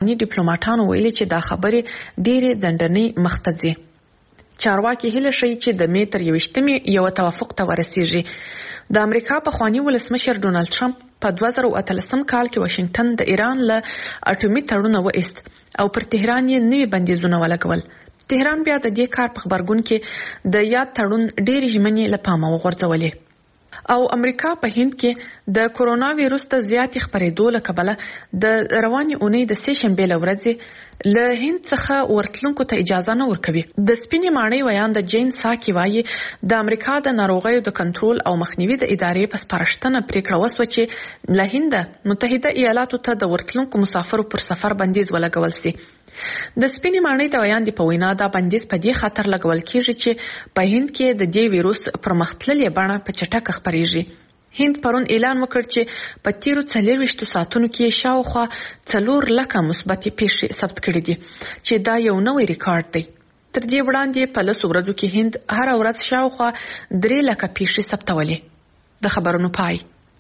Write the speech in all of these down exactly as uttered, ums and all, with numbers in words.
افغاني ډیپلوماټانو ویلي چې دا خبرې ډېرې ځنډنۍ مخته ځي. چارواکي هیله شي چې د می تر یوویشتمې یو توافق ته ورسیږي. د امریکا پخوانی ولسمشر ډونالد ټرمپ په دوه زره اتلسم کال کې واشنگټن د ایران له اټومي تړون وایست او پر تهران یې نوي بندیزونه ولګول. تهران بیا د دې کار په خبرګون کې د یاد تړون ډېر ژمنې له پامه وغورځولې. او امریکا په هند کې د کورونا وایروس ته زیاتې خپرېدو له کبله د روانې اونۍ د سې شنبې له ورځې له هند څخه ورتلونکو ته اجازه نه ورکوي. د سپینې ماڼۍ ویان د جین ساکي وایي د امریکا د ناروغیو د کنټرول او مخنیوي د ادارې په سپارښتنه پریکړه وسوه چې له هند متحده ایالاتو ته د ورتلونکو مسافرو پر سفر بندیز ولګول شي. د سپینې ماڼۍ د ویان د پوینا دا بندیز په دې خاطر لګول کیږي چې په هند کې د دې وایروس پرمختللې بڼه په چټکه خپرېږي. هند پرون اعلان وکړ چې په تیرو څلوېښتو ساعتونو کې شاوخوا څلور لکه مثبتې پیښې ثبت کړې دي چې دا یو نوی ریکارډ دی. تر دې وړاندې په لسو ورځو کې هند هر ورځ شاوخوا درې لکه پیښې ثبتولې. د خبرونو پای.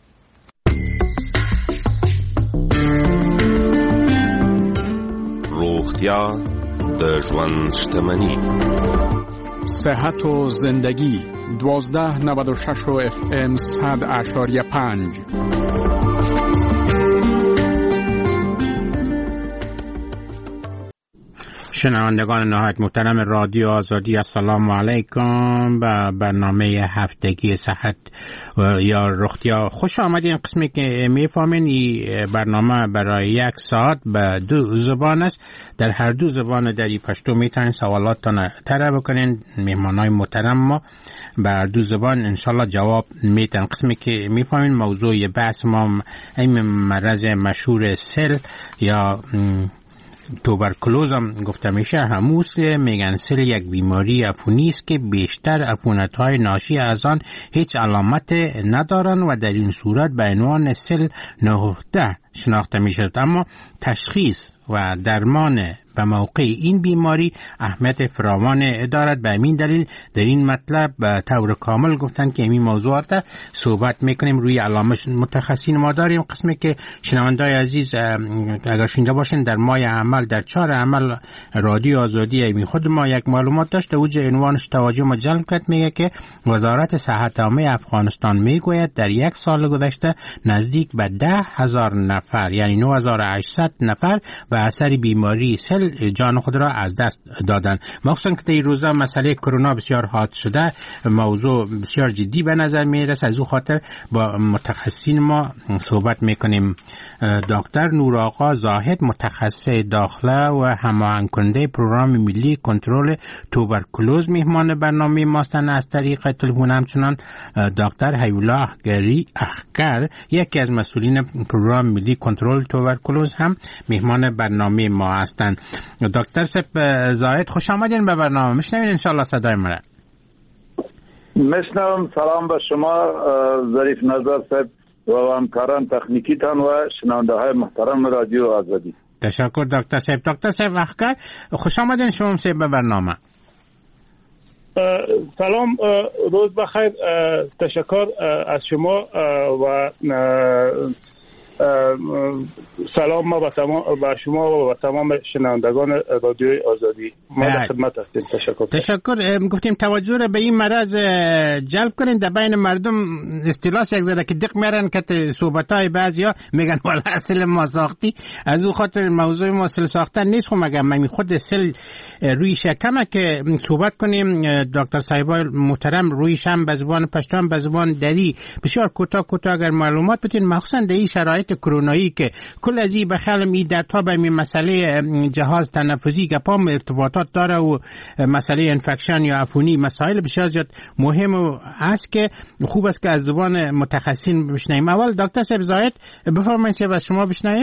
روغتیا د ژوند شتمني. صحت و زندگی دوازده نود و شش و اف ام صد اشاریه پنج. شنوندگان نهایت محترم رادیو آزادی، السلام علیکم. به برنامه هفتگی صحت یا روغتیا خوش آمدین. قسمی که میفهمین این برنامه برای یک ساعت به دو زبان است. در هر دو زبان در پشتو میتونین سوالاتتان طرح بکنین. مهمانای محترم ما بر دو زبان انشالله جواب میتن. قسمی که میفهمین موضوع بحث ما این مرض مشهور سل یا توبرکلوز هم گفته میشه هموست. میگن سل یک بیماری عفونی است که بیشتر عفونت‌های ناشی از آن هیچ علامت ندارند و در این صورت به عنوان سل نهفته شناخته میشد. اما تشخیص و درمان به موقع این بیماری اهمیت فراوان دارد. به همین دلیل در این مطلب به طور کامل گفتن که این موضوعات صحبت میکنیم. روی علامت متخصصین ما داریم. قسمی که شنوندای عزیز اگر شنیده باشین در ماه عمل در چهار عمل رادیو آزادی ایمی خود ما یک معلومات داشت. اوج عنوانش توجه ما جلب کرد. میگه که وزارت صحت عامه افغانستان میگوید در یک سال گذشته نزدیک به ده هزار نفر یعنی نه هزار و هشتصد نفر به اثر بیماری سل جان خود را از دست دادن. مخصوصا که این روزا مسئله کرونا بسیار حاد شده، موضوع بسیار جدی به نظر میرسه. از او خاطر با متخصصین ما صحبت میکنیم. دکتر نورآقا زاهد متخصص داخله و هماهنگ کننده پروگرام ملی کنترل توبرکلوز مهمان برنامه ماستن. از طریق تلفن همچنان دکتر حیوالله گری اخگر یکی از مسئولین پروگرام ملی کنترل توبرکلوز هم مهمان برنامه ما هستند. دکتر سپ زاهد خوش آمدین به برنامه. میشنوین انشالله صدای مرا؟ میشنوم. سلام به شما ظریف نظر سپ و همکاران تکنیکی تان و شنونده های محترم رادیو آزادی. تشکر دکتر سپ. دکتر سپ اخگر خوش آمدین شما سپ به برنامه. سلام، روز بخیر. تشکر از شما و سلام ما به تمام به شما و به تمام شنوندگان رادیوی آزادی. ما در خدمت هستیم. تشکر. تشکر. گفتیم توجه را به این مرض جلب کنین. در بین مردم اصطلاح یک ذره که دق میارن که صحبتای بعضیا میگن والا اصل ما ساختی. از او خاطر موضوع ما سل ساختن نیست. خب مگه من خود سل روی شکمه که صحبت کنیم. دکتر صاحبای محترم روی شم به زبان پشتو هم به زبان دری بسیار کوتاه کوتاه اگر معلومات بدین، مخصوصا در این شرایط کرونایی که کل از این بخیالم این در تا به این مسئله جهاز تنفسی که پام ارتباطات داره و مسئله انفکشن یا عفونی مسائل بسیار زیاد مهم است که خوب است که از زبان متخصصین بشنویم. اول دکتر صاحب زاهد بفرمایید که از شما بشنویم.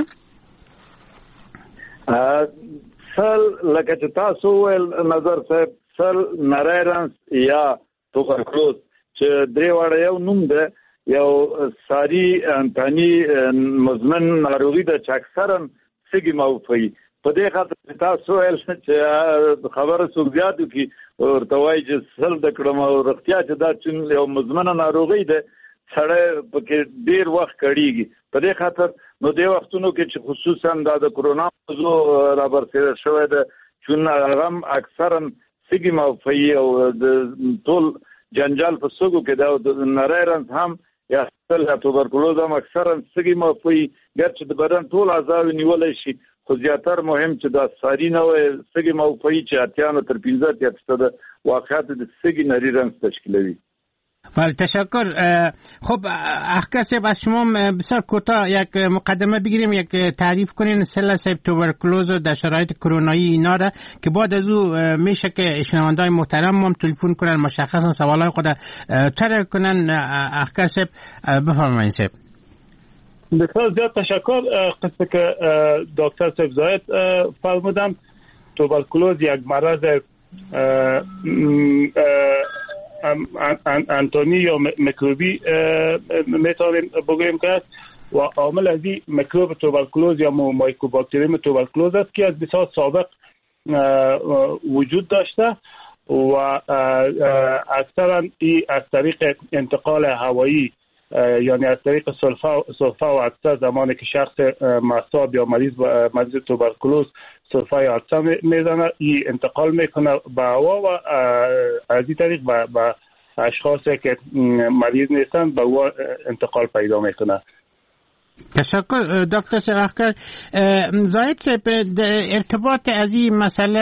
سل لکه چې تاسو ول نظر صاحب سل نریرنس یا توبرکلوز چې درې وړه یو نوم ده، یو ساری انتانی مزمن ناروغي ده چې اکثرا سږي موفي. په دې خاطر تاسو ول چې خبره څوک زیاتو کی ورته وایي چې سل د کړم او رختیا چې دا چې یو مزمن ناروغي ده سړی پکې ډیر وخت کړيږي. په دې خاطر نو دې وختونو کې چې خصوصا د کرونا زو رابرسیره شوی ده چون هغه اکثرا سږي موفي او د ټول جنجال په سږو کې د نری رنځ هم یا تل توبرکلوز هم اکثرا سږي موفي ګرچې د بدن ټول اعضاء نیولای شي خو زیاتر مهم چې د ساري نه وي سږي موفي چې اتیا نه تر پنځه اتیا فیصد واقعات د سږي نری رنځ تشکیلوي. بله تشکر. خب احکر صاحب از شما بسیار کوتاه یک مقدمه بگیریم، یک تعریف کنین سل صاحب توبرکلوز در شرایط کرونایی اینا را که بعد از او میشه که شنوندای محترم هم تلفن کنن مشخصا سوالای خود طرح کنن. احکر صاحب بفرمایید. صاحب بسیار زیاد تشکر. قصه که دکتر صاحب زاید فرمودن توبرکلوز یک مرض انتونی یا میکروبی میتونیم بگوییم که و عامل از این میکروب توبرکلوز یا مایکوباکتریوم توبرکلوز است که از بسیار سابق وجود داشته و اکثرا این از طریق انتقال هوایی یعنی از طریق سلفا سلفا و عطسه زمانی که شخص مصاب یا مریض مریض توبرکلوز سلفای عطسه میزنه این انتقال میکنه به هوا و از این طریق به اشخاصی که مریض نیستن به هوا انتقال پیدا میکنه. تشکر دکتر سراخکر. زاید صاحب ارتباط از این مسئله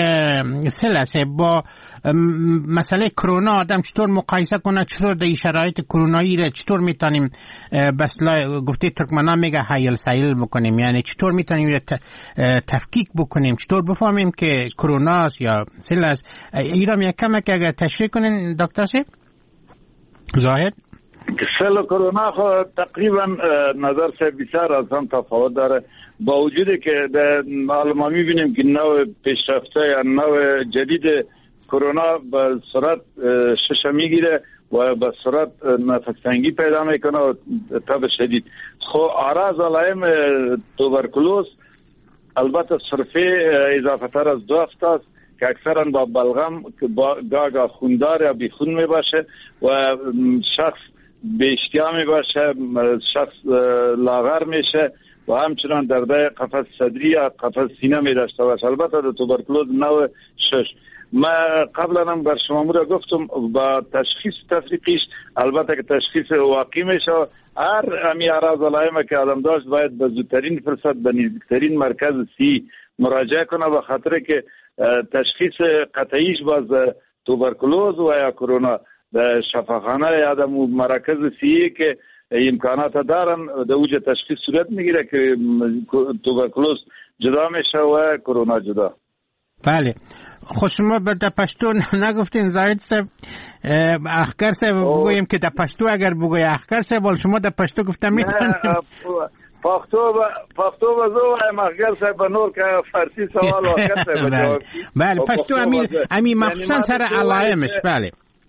سلسه با مسئله کرونا آدم چطور مقایسه کنه، چطور در شرایط کرونایی را چطور میتونیم بسلا گفته ترکمنان میگه حیل سیل بکنیم، یعنی چطور میتونیم تفکیک بکنیم، چطور بفهمیم که کروناست یا سلس. ایرام یک کمک اگر تشریح کنین دکتر صاحب. زاید سل کرونا خو تقریبا نظر سے بسیار از هم تفاوت داره، با وجودی که در معلومه میبینیم که نوع پیشرفته یا نوع جدید کرونا به سرعت شش میگیره و به سرعت نفس تنگی پیدا میکنه و تب شدید. خو اعراض علائم توبرکلوز البته صرفه اضافه تر از دو هفته است که اکثرا با بلغم که گاگا خوندار یا بیخون می باشه و شخص به اشتیا می باشه، شخص لاغر میشه و همچنان درد قفس صدری یا قفس سینه می داشته باشه. البته در توبرکلوز نوع شش ما قبلا هم بر شما را گفتم با تشخیص تفریقیش البته که تشخیص واقعی میشه. هر امی اعراض علائم که آدم داشت باید به زودترین فرصت به نزدیکترین مرکز سی مراجعه کنه، به خاطر که تشخیص قطعیش باز توبرکلوز و یا کرونا در شفاخانه یا در مراکز سی که امکانات دارن در اوج تشخیص صورت میگیره که توبرکلوز جدا میشه و کرونا جدا. بله. خب شما به در پشتو نگفتین زاید صاحب. احکر صاحب بگویم که در پشتو اگر بگوی احکر صاحب شما در پشتو گفتم میتونیم پختو پختو وزو احکر صاحب نور که فارسی سوال احکر صاحب جواب. بله پشتو امی امی مخصوصا سر علائمش. بله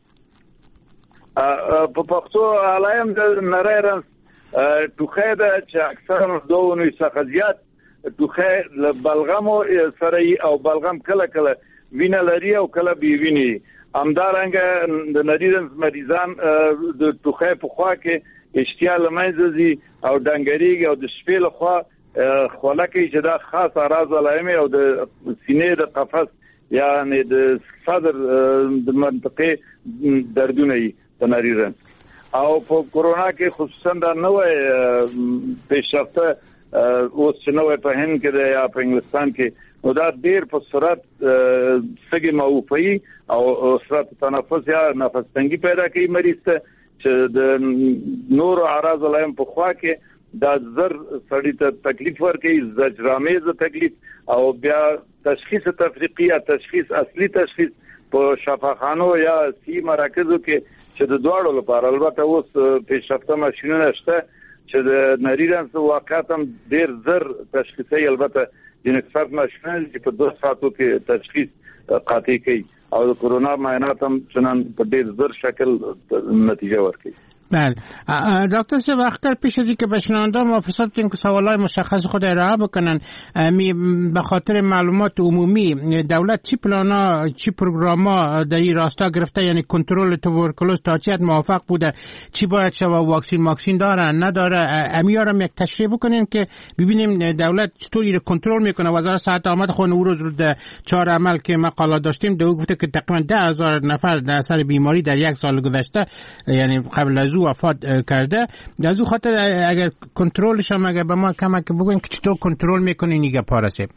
په پښتو علایم د نری رنځ ټوخی ده چې اکثرا دوه نوي څخه زیات ټوخی له بلغمو سره او بلغم کله کله وینه لري او کله بې وینې. همدارنګه د نری رنځ مریضان د ټوخی په خوا کې اشتیا له منځه ځي او ډنګرېږي او د شپې له خوا خوله کوي چې دا خاص اعراض علایم او د سینې د قفس یعنی د صدر د منطقې دردونه وي د نری رنځ. او په کرونا کې خصوصا دا نوې پیشرفته اوس چې نوې په هند کې ده یا په انګلستان کې نو دا ډیر په سرعت سږي موفي او سرعت تنفس یا نفس تنګي پیدا کوي مریض ته چې د نور اعراض علایم په خوا کې دا زر سړی ته تکلیف ورکوي، زجرآمیز تکلیف او بیا تشخیص تفریقی یا تشخیص اصلي تشخیص په شفاخانو یا سی مراکزو کې چې د دواړو لپاره البته اوس پیشرفته ماشینونه شته چې د نری رنځ واقعات هم ډیر زر تشخیصي البته د نکسات ماشینونه چې په دوه ساعتو کې تشخیص قاطع کوي او د کرونا معاینات هم چنان په ډیر زر شکل نتیجه ورکوي. بله دکتر صاحب اختر پیش از اینکه به شنونده ما فرصت بدیم که سوالای مشخص خود ارائه بکنن، به خاطر معلومات عمومی دولت چی پلانا چی پروگراما در این راستا گرفته، یعنی کنترل توبرکلوز تا چه حد موفق بوده، چی باید شود، واکسین واکسین داره نداره، امیارم یک تشریح بکنین که ببینیم دولت چطوری رو کنترل میکنه. وزارت صحت آمد خود او روز رو چهار عمل که مقاله داشتیم دو گفته که تقریبا ده هزار نفر در اثر بیماری در یک سال گذشته یعنی قبل از او وفات کرده. از او خاطر اگر کنترلش هم اگر به ما کمک بگوین که چطور کنترل میکنین دیگه پارسه.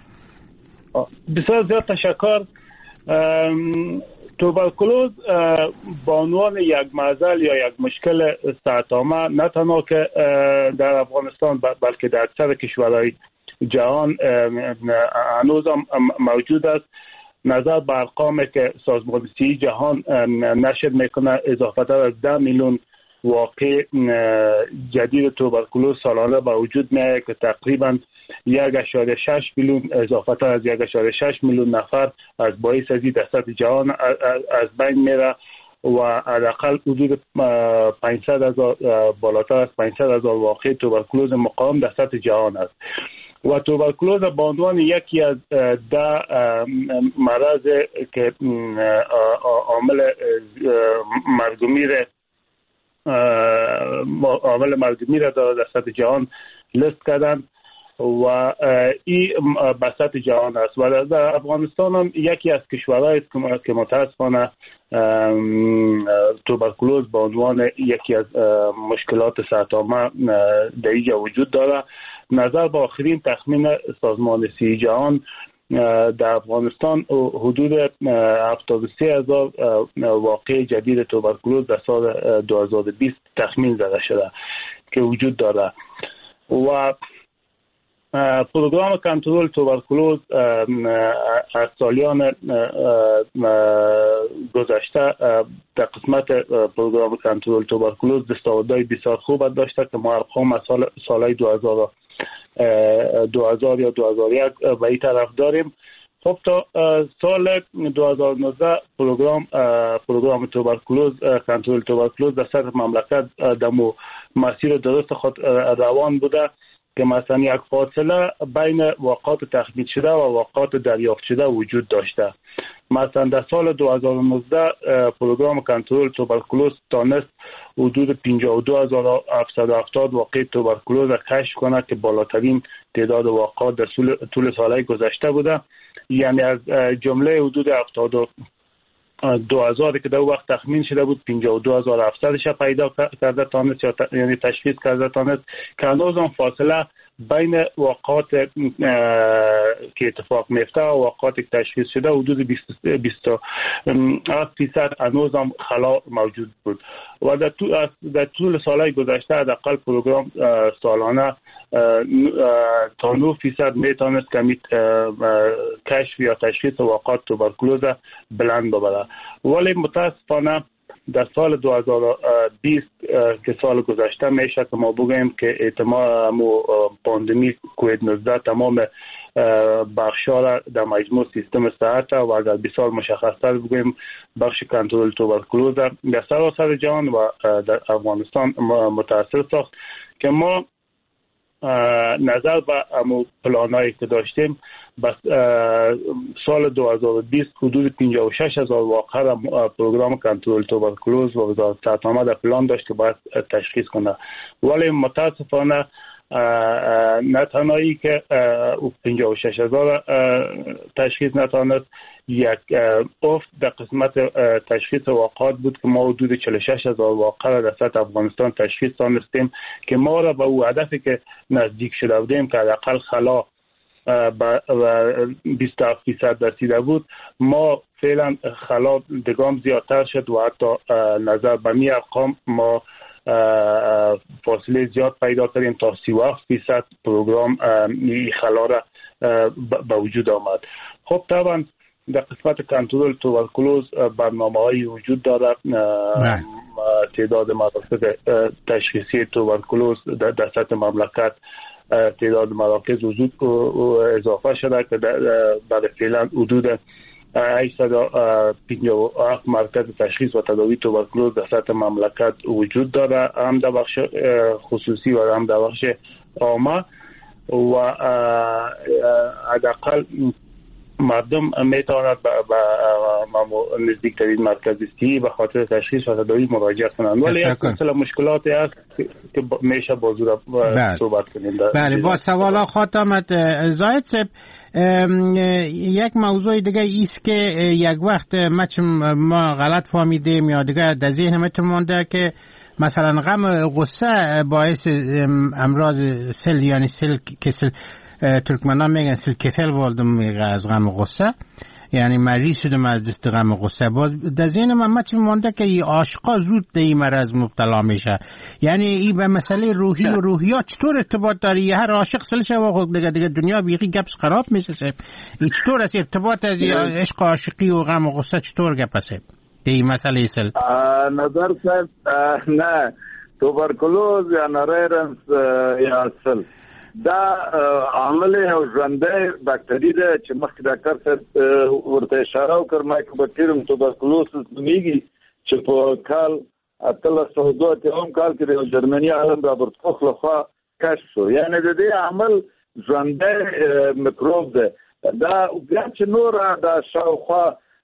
بسیار زیاد تشکر. توبرکلوز به عنوان یک معضل یا یک مشکل صحت عامه نه تنها که در افغانستان بلکه در اکثر کشورهای جهان هنوز هم موجود است. نظر به ارقامی که سازمان صحت جهان نشر میکنه اضافه تر از ده میلیون واقع جدید توبرکلوز سالانه به وجود میاد که تقریبا یک اشاره شش میلیون اضافه تر از یک اشاره شش میلیون نفر از باعث ازی در سطح جهان از بین میره و حداقل حدود پانصد هزار بالاتر از پانصد هزار واقع توبرکلوز مقاوم در سطح جهان است. و توبرکلوز به عنوان یکی از ده مرض که عامل مرگومیر عامل مرگومیر داره در سطح جهان لیست کردن و این به سطح جهان است و در افغانستان هم یکی از کشورهای است که متاسفانه توبرکلوز به عنوان یکی از مشکلات صحت عامه در اینجا وجود داره. نظر به آخرین تخمین سازمان صحت جهان در افغانستان حدود هفتاد و سه هزار واقع جدید توبرکلوز در سال دو هزار و بیست تخمین زده شده که وجود داره و پروگرام کنترل توبرکلوز از سالیان گذشته در قسمت پروگرام کنترل توبرکلوز دستاوردهای بسیار خوب داشته که ما ارقام از سال سالهای دو هزار دو هزار یا دو هزار و یک به این طرف داریم. خب تا سال دو هزار و نوزده پروگرام پروگرام توبرکلوز کنترل توبرکلوز در سطح مملکت در مسیر درست خود روان بوده که مثلا یک فاصله بین واقعات تخمین شده و واقعات دریافت شده وجود داشته. مثلا در سال دو هزار و نوزده پروگرام کنترل توبرکلوز تانست حدود پنجاه و دو هزار و هفتصد و هفتاد واقع توبرکلوز را کشف کنه که بالاترین تعداد واقعات در طول سالهای گذشته بوده. یعنی از جمله حدود هفتاد و دو هزار که در وقت تخمین شده بود پنجاه و دو هزار و هفتصد پیدا کرده تانست یعنی تشخیص کرده تانست که هنوز هم فاصله بین واقعات که اتفاق میفته و واقعات که تشخیص شده حدود بیست و هفت درصد هنوز هم خلا موجود بود و در طول, در طول سالهای گذشته حداقل پروگرام سالانه تا نه درصد میتونست کمی کشف یا تشخیص واقعات توبرکلوز بلند ببره. ولی متاسفانه در سال دو هزار و بیست که سال گذشته میشه که ما بگوییم که احتمال پاندمی کووید نوزده تمام بخش‌ها در مجموع سیستم صحت و اگر بسیار مشخص‌تر بگوییم بخش کنترل توبرکلوز در سراسر جهان و در افغانستان متاثر ساخت که ما نظر به امو پلانایی که داشتیم بس سال دو هزار و بیست حدود پنجاه و شش هزار واقعه را پروگرام کنترل توبرکلوز و وزارت صحت عامه در پلان داشت که باید تشخیص کنه. ولی متاسفانه نه تنهایی که پنجاه و شش هزار تشخیص نتوانست، یک افت در قسمت تشخیص واقعات بود که ما حدود چهل و شش هزار واقعه در سطح افغانستان تشخیص دانستیم که ما را به او هدفی که نزدیک شده بودیم که حداقل خلا و بیست و هفت درصد رسیده بود، ما فعلا خلا دگام زیادتر شد و حتی نظر به می ارقام ما فاصله زیاد پیدا کردیم تا سی و هفت درصد پروگرام خلا را به وجود آمد. خب طبعا در قسمت کنترل توبرکلوز برنامه‌هایی وجود داره. تعداد مراکز تشخیصی توبرکلوز در سطح مملکت تعداد مراکز وجود اضافه شده که برای فعلا حدود هشتصد و پنجاه و هفت مرکز تشخیص و تداوی توبرکلوز در سطح مملکت وجود داره، هم در بخش خصوصی و هم در بخش عامه و حداقل مردم میتواند به نزدیکترین مرکز صحی به خاطر تشخیص و تداوی مراجعه کنند. ولی یک سلسله مشکلاتی هست که میشه بازور صحبت کنیم. بله، با سوالا خاتمت زاید صاحب، یک موضوع دیگه ایست که یک وقت ما غلط فهمیدیم یا دیگه در ذهنمتون مونده که مثلا غم غصه باعث امراض سل، یعنی سل کسل ترکمنان میگن سل کتل والدم میگه از غم غصه، یعنی مریض شدم از دست غم غصه. باز در ذهن من مچ مونده که این عاشقا زود در این مرض مبتلا میشه، یعنی این به مسئله روحی و روحیات چطور ارتباط داری؟ هر عاشق سلشه و خود دیگه دیگه دنیا بیخی گپس خراب میشه. این چطور است ارتباط از عشق عاشقی و غم و غصه چطور گپ است این مسئله سل؟ نظر صاحب نه، توبرکلوز یا نریرنس یا سل دا عامل او ژوندۍ باکتری ده چې مخکې ډاکټر صاحب ورته اشاره وکړه، مایکوبیکټریوم توبرکلوسس نومیږي چې په کال اتلس سوه دوه اتیایم کال کې د یو جرمني عالم رابرټ کوخ لخوا کشف شو. یعنی د دې عامل ژوندۍ میکروب ده. دا بیا چې نور دا شاوخوا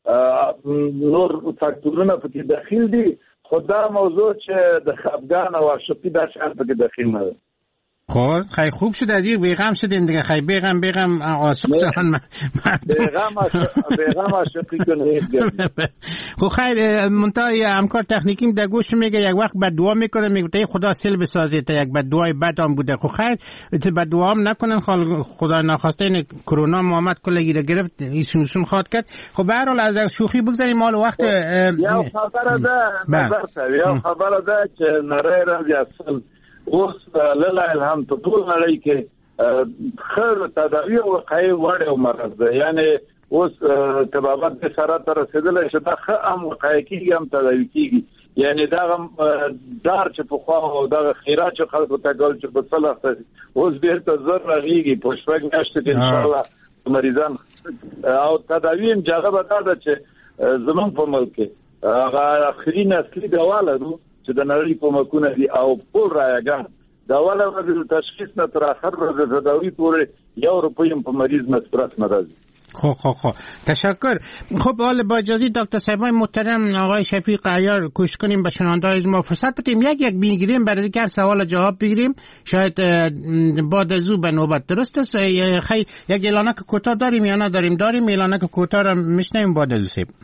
نور فاکتورونه پکې داخل دي، خو دا موضوع چې د خفګان او عاشقي دا شیان پکې داخل نه ده. خب خیلی خوب شد دیر بیغم شدیم دیگه، خیلی بیغم بیغم عاشق شدن بیغم بیغم عاشقی کنه. خب خیلی منتهای همکار تکنیکیم در گوش میگه یک وقت بد دعا میکنه، میگه خدا سل بسازه تا یک بد دعای بد هم بوده. خب خیلی بد دعا هم نکنن، خدا ناخواسته این کرونا محمد کلگی را گرفت ایسون سون خواد کرد. خب به هر حال از شوخی بگذاریم، مال وقت یا خبر ده نظر یا خبر ده که نریرنس یا سل اوس لاله الهام په ټول نړۍ کې خیر تداوی او وقایع وړ او مرض ده. یعنی اوس تبابت به سره تر رسیدل شي دا خه هم وقایع کیږي هم تداوی کیږي. یعنی دا دار چې په خوا او دا خیرات چې خلکو ته ګول چې په صلاح اوس بیرته زر راغیږي په شپږ میاشتې کې ان شاء الله مریضان او تداوی هم جګه به دا چې زمون په ملک کې هغه اخري نسلي دواله دو چې د نړۍ په مکونه دي او ټول رایګان دا اوله ورځ د تشخیص نه تر اخر ورځ د تداوی پورې یو روپۍ په مریض مصرف نه راځي. خب خب خب تشکر. خب حالا با اجازه دکتر صاحبای محترم آقای شفیق عیار کوشش کنیم به شنونده‌های ما فرصت بدیم یک یک میگیریم برای اینکه هر سوال جواب بگیریم. شاید بعد از او به نوبت درست است. خیلی یک اعلانک کوتاه داریم یا نداریم؟ داریم اعلانک کوتاه را میشنویم بعد از او.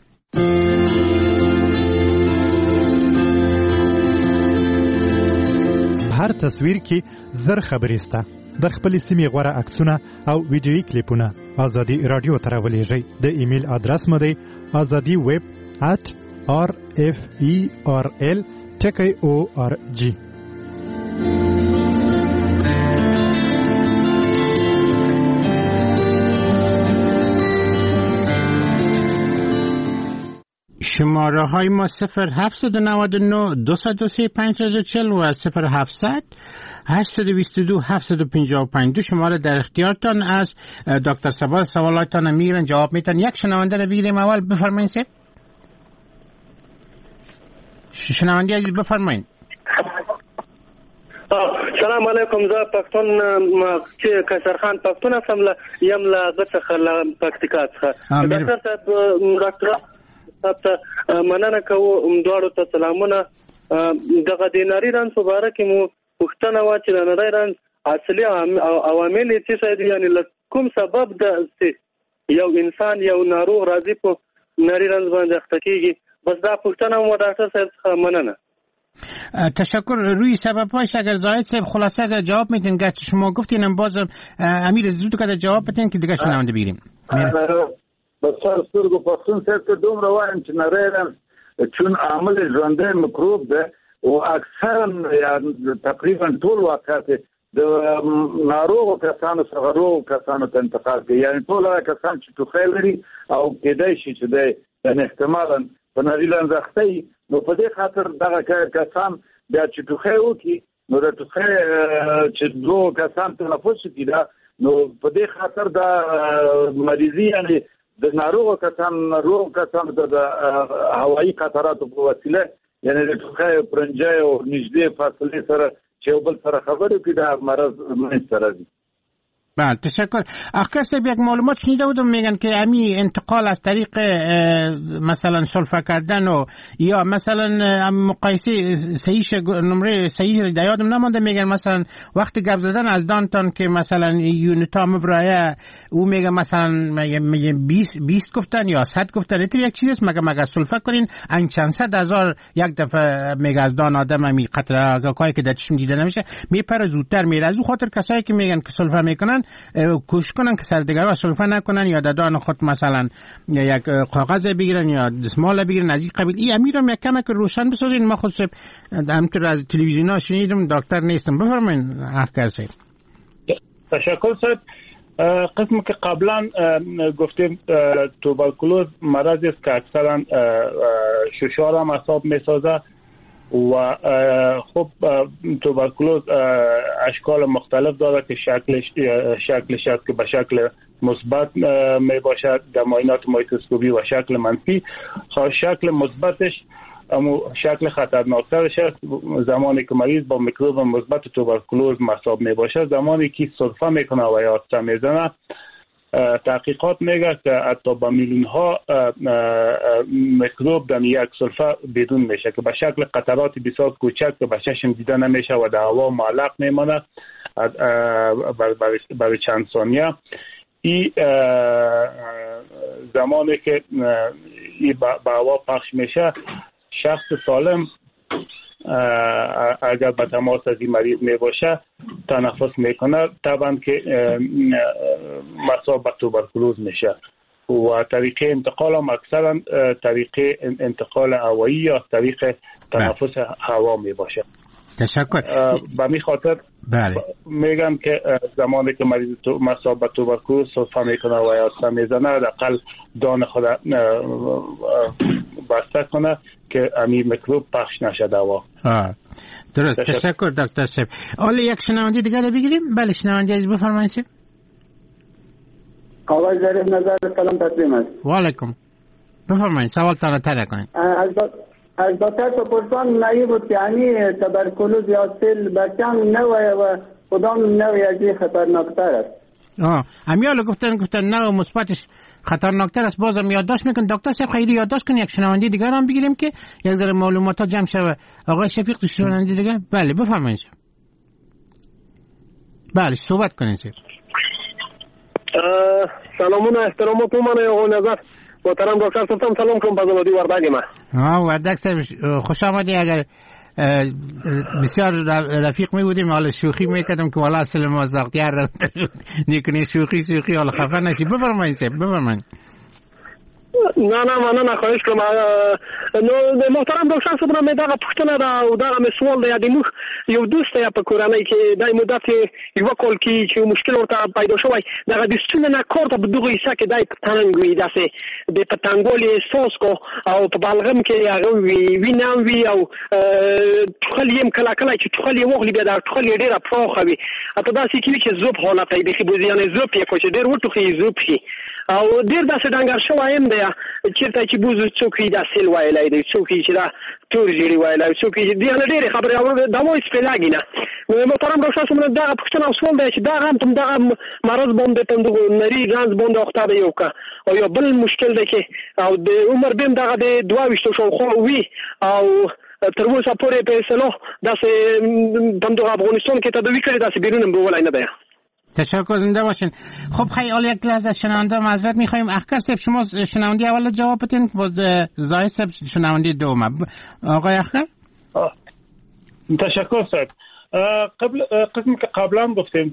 هر تصویر کې زر خبرې سته. د خپل سیمې غوره عکسونه او ویډیویي کلیپونه ازادي رادیو ته راولېږئ. د ایمیل ادرس مو دی ازادي ویب at r f e r l ټکی او ار جی. شماره های ما صفر هفتصد و نود و نه دویست و سه پنجصد و چهل و صفر هفتصد هشتصد و بیست و دو هفتصد و پنجاه و پنج دو شماره در اختیارتان از دکتر صبا. سوالاتان میگیرن جواب میتن. یک شنونده رو بگیریم اول. بفرمایید سید. شنونده عزیز بفرمایید. سلام علیکم. زه پښتون چې کسرخان پښتون اسم یم لا غڅخه لا پکتیکات څخه ډاکټر صاحب ډاکټر ته مننه کوم. دواړو ته سلامونه. دغه د نریرنس مبارک مو پښتنه وا چې نریرنس اصلي عوامل څه دي، یعنی کوم سبب د یو انسان یو ناروغ راځي په نریرنس باندې اخته کیږي. بس دا پښتنه مو ډاکټر صاحب مننه. تشکر. روی سببهاش اگر زاید صاحب خلاصه اگر جواب میدین گرچه شما گفتین باز امیر زود که جواب بدین که دیگه شنونده بگیریم. بسر سترګو پښتون صاحب ته دومره وایم چې نریرنس چون عامل ژوندۍ میکروب ده او اکثرا یا تقریبا ټول واقعات د ناروغو کسانو څخه روغ کسانو ته انتقال کوي. یعنی ټول هغه کسان چې ټوخی لري او کېدای شي چې دی یعنې احتمالا په نریرنس اخته وي، نو په دې خاطر دغه کسان بیا چې ټوخی وکړي نو د ټوخی چې دوه کسان تنفس وکړي دا نو په دې خاطر دا مریضي یعنې د ناروغ کسان روغ کسان د هوایي قطاراتو په وسیله یعنی د ټوخي پرنجای او نږدې فاصله سره چې بل سره خبرې کړي د مرض منځ سره دي. بله تشکر. اخر صاحب یک معلومات شنیده بودم میگن که امی انتقال از طریق مثلا سلفه کردن و یا مثلا مقایسه صحیح نمره صحیح یادم نمانده، میگن مثلا وقتی گپ زدن از دانتان که مثلا یونیتا مبرایه او میگه مثلا میگه بیست گفتن یا صد گفتن اتر یک چیز است، مگه مگه سلفه کنین ان چند صد هزار یک دفعه میگه از دان آدم امی قطره کاری که در چشم دیده نمیشه میپره زودتر میره. از او خاطر کسایی که میگن که سلفه میکنن کوشش کنن که سردگرها سلفه نکنن یا دادان خود مثلا یک کاغذ بگیرن یا دستمال بگیرن از این قبیل. این امیرم یک کمک روشن بسازین. ما خود همینطور از تلویزیون ها شنیدم، دکتر نیستم. بفرمایید احکر صاحب. تشکر صاحب. قسم که قبلا گفتیم توبرکلوز مرضی است که اکثرا ششار هم اعصاب میسازه و خب توبرکلوز اشکال مختلف داره که شکلش شکلش است که به شکل مثبت می باشد در معاینات میکروسکوپی و شکل منفی. شکل مثبتش اما شکل خطرناکترش است زمانی که مریض با میکروب مثبت توبرکلوز مصاب می باشد. زمانی که سلفه میکنه و یا آتشه میزنه تحقیقات میگه که حتی با میلیون ها میکروب در یک سلفه بدون میشه که به شکل قطرات بسیار کوچک که به چشم دیده نمیشه و در هوا معلق میمانه برای چند ثانیه. این زمانی که این به هوا پخش میشه شخص سالم اگر به تماس از این مریض می باشه تنفس میکنه طبعا که مصاب به توبرکلوز میشه و طریقه انتقال هم اکثرا طریقه انتقال هوایی یا طریق تنفس هوا می باشه. تشکر. به می خاطر بله میگم که زمانی که مریض مصاب به توبرکلوز سلفه میکنه و یا آتشه میزنه حداقل دان خود بسته کنه که امی میکروب پخش نشد هوا. درست. تشکر دکتر صاحب. حالا یک شنونده دیگر رو بگیریم. بله شنونده عزیز بفرمایید. آقای ظریف نظر سلام تسلیم است. و علیکم. بفرمایید سوال تان تر کنید. از از دکتر پرسان نایی بود یعنی توبرکلوز یا سل بچم نوع و کدام نوع از خطرناکتر است؟ آه امیال گفتن گفتن نوع مثبتش خطرناکتر است. بازم یادداشت میکن دکتر صاحب خیلی یادداشت کن. یک شنونده دیگر هم بگیریم که یک ذره معلومات ها جمع شود. آقای شفیق شنونده دیگر. بله بفرمایید. بله صحبت کنید. سلامونه احترامات من آقای نظر محترم دکتر سلطان سلام کوم بازودی وردگ ما. ها وردگ صاحب خوش آمدید. اگر بسیار رفیق می بودیم حالا شوخی میکردم که والا اصل مزاقتیار نیکنی شوخی شوخی حالا خفه نشی. بفرمایید صاحب بفرمایید. نه نه مننه نه خواهش کوم. نو محترم دکتر صاحب مې دا پوښتنه دا او دا مې سوال دی د موږ یو دوست یا په کورنۍ کې د مدت یو کال کې چې مشکل ورته پیدا شوی دا د ستونې نه کار ته په دغه حصہ کې دای تنګ وي داسې د پتنګولې احساس کو او په بالغم کې هغه وی وینم وی او خلیم کلا کلا چې خلی وغلی بیا دا خلی ډیره پروخه وي اته داسې کې چې زوب حالت دی خو بوزیانه زوب یې کوچ ډیر وټوخي زوب شي او ډیر داسې ډنګر شوایم دی چیرته چې بوزو څوکې دا سیل وایلای دی څوکې چې دا تور جوړي وایلای څوکې چې دی ډېر خبره اورو دا مو سپلاګی نه نو محترم ډاکټر صاحب دا پښتنه اصول دی چې دا هم تم دا مرض باندې تم دغه نری ګانز باندې وخته دی یو کا او یو بل مشکل دی چې او د عمر بیم دغه د دوه وشتو شو خو وی او تر اوسه پورې په سلو داسې تم دغه افغانستان کې تدوی کړی داسې بیرون به ولای نه دی. تشکر زنده باشین. خب خیلی حالا یک لحظه از شنونده معذرت میخوایم. احکر صاحب شما شنونده اول جواب بدین باز زاهد صاحب شنونده دوم. آقای احکر تشکر صاحب. قبل قسمی که قبلا گفتیم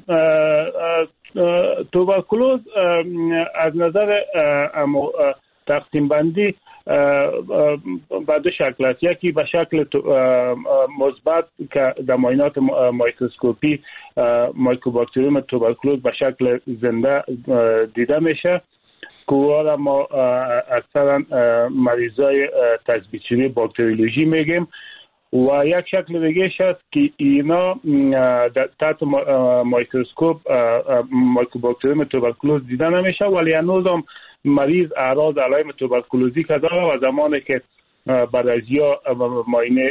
توبرکلوز از نظر تقسیم بندی به دو شکل است. یکی به شکل مثبت که در معاینات میکروسکوپی مایکوباکتریوم توبرکلوز به شکل زنده دیده میشه که او ما اکثرا مریضای تثبیت شده باکتریولوژی میگیم و یک شکل دیگه هست که اینا تحت میکروسکوپ مایکوباکتریوم توبرکولوز دیده نمیشه، ولی هنوز هم مریض اعراض علائم توبرکولوزی که داره و زمانی که بعد از یا معاینه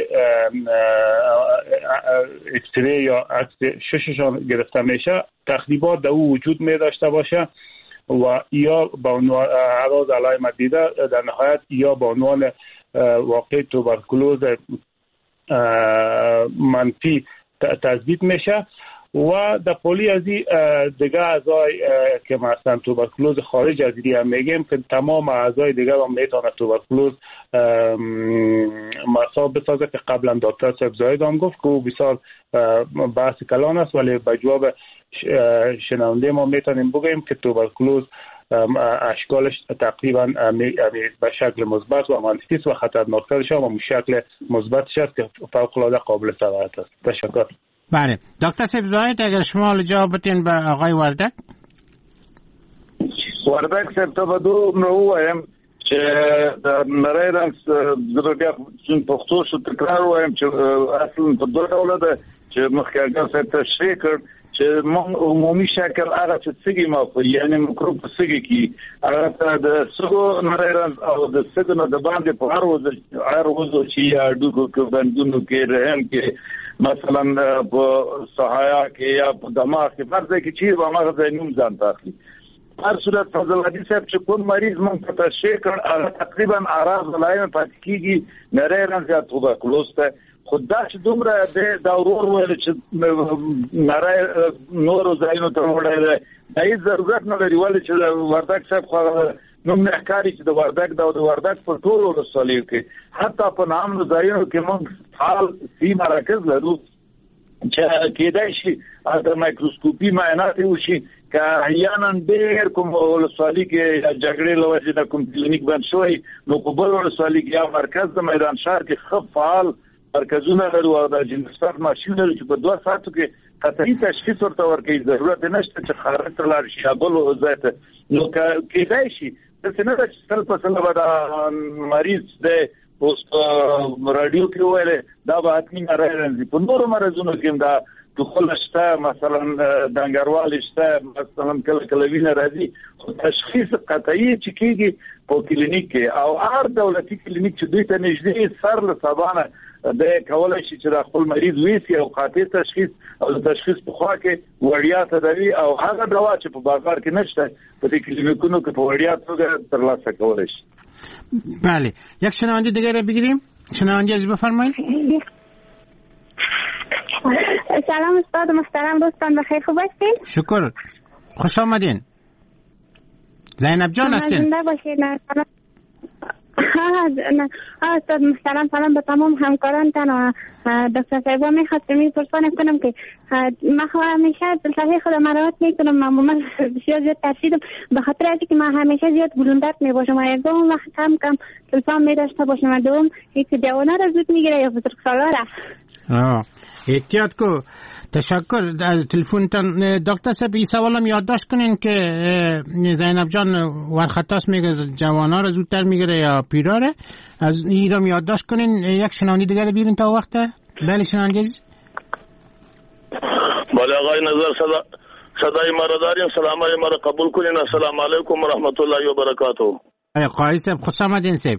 اکسری یا عکس شششان گرفته میشه تخریبات در او وجود می داشته باشه و یا با عنوان اعراض علائم دیده در نهایت یا با عنوان واقع توبرکولوز منفی تثبیت میشه و در پولی از دیگه اعضای که مثلا توبرکولوز خارج از دیگه هم میگیم که تمام اعضای دیگه هم میتونه توبرکولوز مصاب بسازه که قبلا دکتر صاحب زاید هم گفت که او بسیار بحث کلان است، ولی به جواب شنونده ما میتونیم بگیم که توبرکولوز اشکالش تقریبا به شکل مثبت و منفی و خطرناکترش هم شکل مثبتش است که فوق العاده قابل توجه است. تشکر. بله دکتر صاحب زاید اگر شما جواب بدین به آقای وردک. وردک صاحب ته به دو وایم چې د نری رنګ زه بیا چون پښتو شو تکرار وایم چې اصلا په دوه ډول ده چې مخکې صاحب تشریح کړ چې عمومي شکل هغه چې سګي مافي یعنی مکروب سګي کی هغه د سګو نری رنګ او د سګو نه د باندې په هر وځ هر وځ چې یا ډوګو کې بندونو کې رحم کې مثلا په صحایا کې یا په دماغ کې فرض کې چې به هغه د نوم ځان تاخلي. هر صورت فضل حدیث صاحب چې کوم مریض مونږ ته تشریح کړ هغه تقریبا اعراض علائم پاتې کیږي نری رنګ یا توبرکولوز ته خدا چې دومره د داورور ویل چې نری نور ځایونو ته وړل دی ضرورت نه لري ولې چې وردک صاحب خو نو نه کاری چې د وردک د وردک په ټولو رسولي کې حتی په نام ځایونو کې مونږ حال سی مرکز لرو چې کېدای شي د مایکروسکوپي معاینات وشي که احیانا ډېر کوم ولسوالي کې جګړې لوجه د کوم کلینیک باندې شوی نو په بل ولسوالي کې یا مرکز د میدان شهر کې خپ فعال مرکزونه لرو او د جنسفر ماشين لري چې په دوه ساعتو کې قطعي تشخیص ورته ورکړي ضرورت نشته چې خارج ته لاړ شي بل وزایت نو کېدای شي څنګه چې تل په څنګه به مریض د پوسټ رادیو کې وایي دا به اتمی راځي په نورو مرزونو کې دا دخول شته مثلا دنګروال شته مثلا کله کله وینه راځي خو تشخیص قطعي چې کېږي په کلینیک کې او هر دولتي کلینیک چې دوی ته نږدې سر له سبانه د کولای شي چې د خپل مریض ویسي او قاطع تشخیص او تشخیص په خوا کې وړیا تداوی او هغه دوا چې په بازار کې نشته په دې کلینیکونو کې په وړیا توګه ترلاسه کولای شي. بله یک شنونده دیگه رو بگیریم. شنونده از بفرمایید. سلام استاد محترم دوستان بخیر خوب هستین؟ شکر خوش آمدین. زینب جان هستین؟ زنده باشید. ها ها استاد محترم سلام به تمام همکارانتان و دکتر صاحبا میخواستم میپرسانم کنم که من همیشه دلتفی خودم مراعات میکنم معمولا بسیار زیاد ترسیدم به خاطر اینکه من همیشه زیاد بلندت میباشم و یکم وقت هم کم تلفن میداشته باشم و دوم یک جوانه را زود میگیره یا بزرگسالا را. آه احتیاط کو. تشکر. از تلفنتان دکتر صاحب این سوالم یادداشت کنین که زینب جان ورخطاس میگه جوانا رو زودتر میگیره یا پیرا رو از این رو یادداشت کنین. یک شنونده دیگه رو بیرین تا وقت. بله شنونده عزیز. بله آقای نظر صدا صدای مرا دارین سلام علیکم مرا قبول کنین. السلام علیکم و رحمت الله و برکاته. آقای قاری صاحب خوش آمدین صاحب.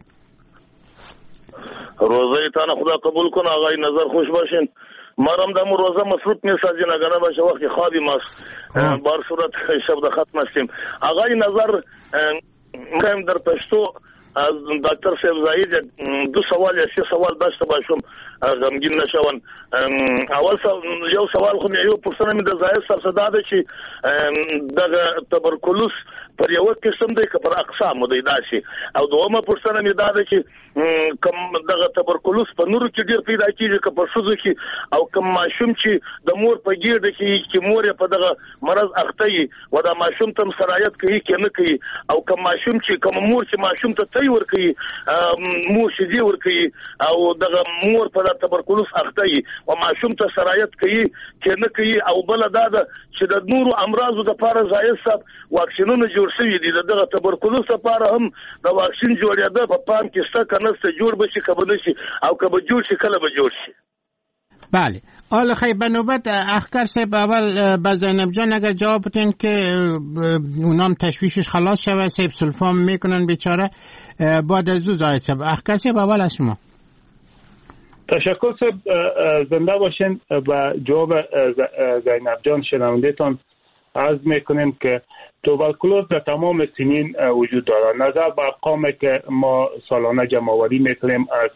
روزه تان خدا قبول کنه آقای نظر خوش باشین. مرام دم روزه مصروف میسازی نگنه باشه وقتی خوابی ماست بار صورت شب د ختم استیم. آقای نظر مهم در پښتو از دکتر صاحب زاید دو سوال یا سه سوال داشته باشم غمگین نشون. اول یو سوال خو یو پرسنه مې د زاید سره صدا ده چې دغه تبرکلوس پر یو قسم دی که پر اقسام دی داسي او دومره پرسنه مې دا ده چې کوم دغه تبرکلوس په نورو کې ډیر پیدا کیږي که په شوزو کې او کوم ماشوم چې د مور په ګیرده کې چې مور په دغه مرض اخته وي و دا ماشوم تم سرایت کوي کې نه کوي او کوم ماشوم چې کوم مور چې ماشوم ته تی ور کوي مور چې دی ور کوي او دغه مور په تبرکلوس اخته وي او ماشوم ته سرایت کوي کې نه کوي او بل دا چې د نورو امراضو د لپاره زایز صاحب واکسینونه جوړ جوړ شوی دي دغه تبرکلوز لپاره هم د واکسین جوړېده په پام کې څه کنه جوړ بشي کبه نشي او کبه جوړ شي کله به جوړ شي. بله آل خیلی به نوبت اخکر صاحب اول با زینب جان اگر جواب بدین که اونام تشویشش خلاص شوه سیب سلفام میکنن بیچاره بعد از او زاید صاحب اخکر صاحب اول از شما. تشکر صاحب زنده باشین. با جواب زینب جان شنوندهتان عرض میکنیم که توبرکلوز در تمام سنین وجود دارد. نظر به ارقامی که ما سالانه جمع آوری میکنیم از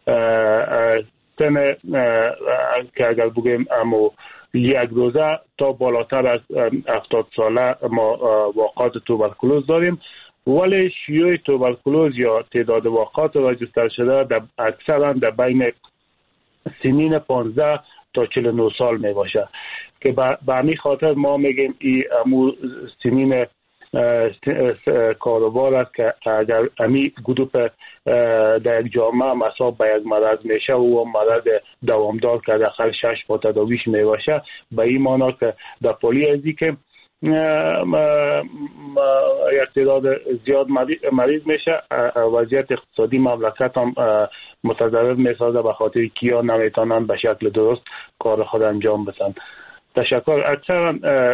سن که اگر بگیم اما یک روزه تا بالاتر از هفتاد ساله ما واقعات توبرکلوز داریم، ولی شیوع توبرکلوز یا تعداد واقعات راجستر شده در اکثرا در بین سنین پانزده تا چهل و نه سال می باشه که به همین خاطر ما میگیم این امو سنین کاروبار است که اگر امی گروپ در یک جامعه مصاب به یک مرض میشه و مرض دوامدار که داخل شش با تداویش میباشه به این معنی که در پولی ازی که یک تعداد زیاد مریض میشه وضعیت اقتصادی مملکت هم متضرر میسازه به خاطر کیا نمیتونن به شکل درست کار خود انجام بدن. تشکر. اکثرا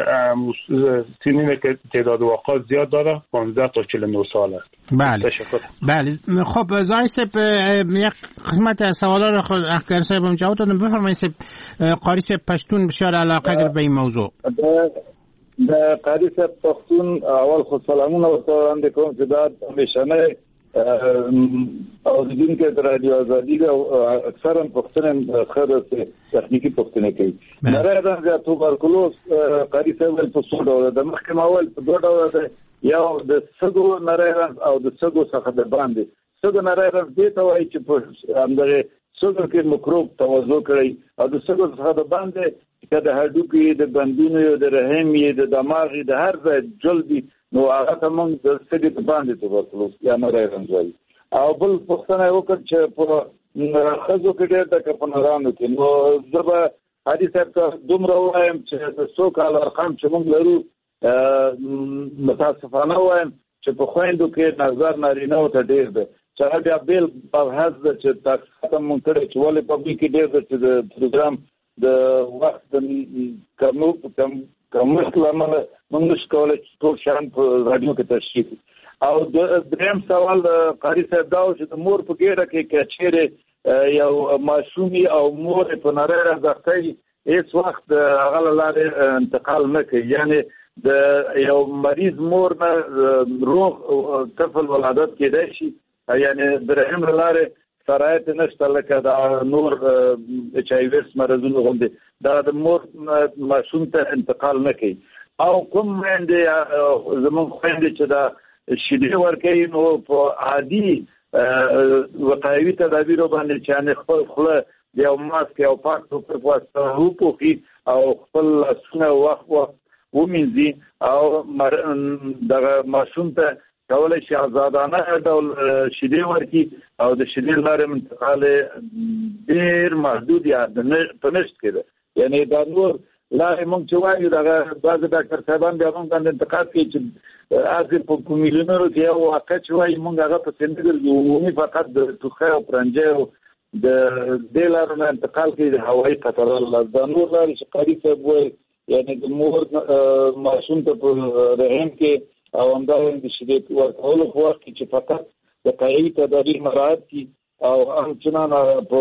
سنین که تعداد واقعات زیاد داره پانزده تا چهل و نه سال است. بله. تشکر. بله. خب زای صاحب یک قسمت از سوالا رو خود اخگر صاحب جواب دادم. بفرمایید صاحب قاری صاحب پشتون بسیار علاقه به این موضوع. د قاری صاحب پښتون اول خو سلامونه ورته کوم چې دا همیشنه او د دین کې د رادیو ازادي او اکثرا پښتون خبره تخنیکی پښتون کوي. نره دا توبرکلوز قاری صاحب په څو ډول د مخکې اول په دوه ډول ده، یو د سګو نره او د سګو څخه د باندې سګو نره دې ته وایي چې په همدغه سګو کې مکروب توازن کړي او د سګو څخه د باندې که د هډوکي د بندونو د رحم یې د دماغ د هر ځای جلدي نو هغه ته موږ د سګي په باندې توبرکلوز یا نری رنځوي. او بل پښتنه وکړ چې په خزو کې ډېر د کپنرانو کې نو زبا حدیث ته دومره وایم چې د څو کال رقم چې موږ لرو متاسفانه وایم چې په خويندو کې نظر نارینه او ته ډېر ده چې بیا بیل په حد چې تاسو مونږ کړی چې ولې په کې ډېر ده چې د پروګرام د وخت کمو کم کومه لامل موږ کولای ټول شان په رادیو کې تشریح او د دریم سوال قاری صاحب دا چې د مور په ګیره کې کچېره یو ماشومي او مور په نری راځي هیڅ وخت هغه لاره انتقال نه کوي، یعنی د یو مریض مور نه روغ طفل ولادت کېدای شي، یعنی د رحم لاره شرایط نشته لکه د نور اچ آی وی مرزونو غوندي دا د مور ماشوم ته انتقال نه کوي. او کوم باندې زموږ خويندې چې دا شیدې ورکوي نو په عادي وقایوي تدابیر باندې چې نه خپل خله یو ماسک او پاک په واسطه وپوخي او خپل لاسونه وخت وخت ومنځي او دغه ماشوم ته کولای شي آزادانه ډول شیدې ورکي او د شیدې لارې انتقال ډېر محدود یا په نشت کېده، یعنی دا نور لارې مونږ چې وایو دغه بعضې ډاکټر صاحبان بیا مونږ باندې انتقاد کوي چې اصل په میلیونرو کې یو واقع چې وایي مونږ هغه پسې نه ګرځو، عمومي فقط د ټوخی او پرنجۍ او د دې لارو نه انتقال کوي د هوایي خطر له دا نور لارې چې قاري صاحب وایي یعنی د مور ماشوم ته په رحم کې او همدارنګه شیدې ورکولو په وخت کې چې فقط د قایوي تدابیر مراعات کړي او همچنان په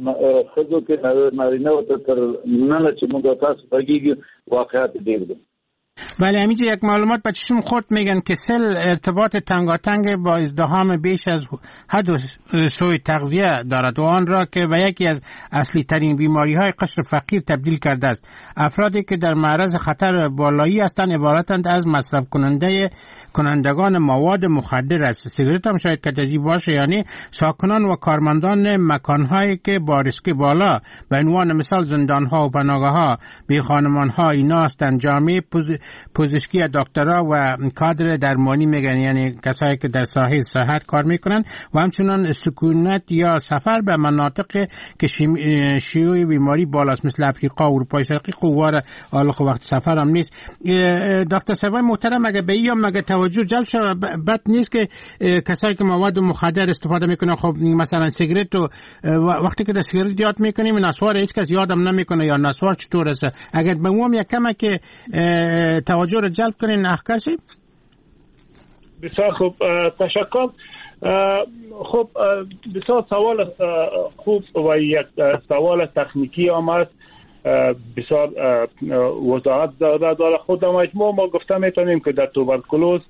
ښځو کې نارینه ورته تر ننه چې موږ تاسو پرګیږو واقعات ډېر دي. بله همینجا یک معلومات به چشم خورد میگن که سل ارتباط تنگاتنگ با ازدحام بیش از حد و سوی تغذیه دارد و آن را که به یکی از اصلی ترین بیماری های قشر فقیر تبدیل کرده است. افرادی که در معرض خطر بالایی هستند عبارتند از مصرف کننده کنندگان مواد مخدر است. سیگارت هم شاید کتجی باشه، یعنی ساکنان و کارمندان مکانهایی که با ریسک بالا به عنوان مثال زندانها و پناهگاه‌ها بی خانمانها اینا هستند. جامعه پزشکی دکترا و کادر درمانی میگن، یعنی کسایی که در ساحه صحت کار میکنن، و همچنان سکونت یا سفر به مناطق که شیوع بیماری بالاست مثل افریقا و اروپای شرقی قوار آلخ وقت سفر هم نیست. دکتر سیوای محترم، اگه به این مگه توجه جلب شد، بد نیست که کسایی که مواد مخدر استفاده میکنن، خب مثلا سیگرت و وقتی که در سیگرت یاد میکنیم نسوار هیچ کس یادم نمیکنه یا نسوار چطور است، اگر به اون یک کمه که توجه رو جلب کنین اخکار شید. بسیار خوب، تشکر. خب بسیار سوال خوب و یک سوال تکنیکی آمد، بسیار وضاحت داره. خود مجموع ما گفته میتونیم که در توبرکلوز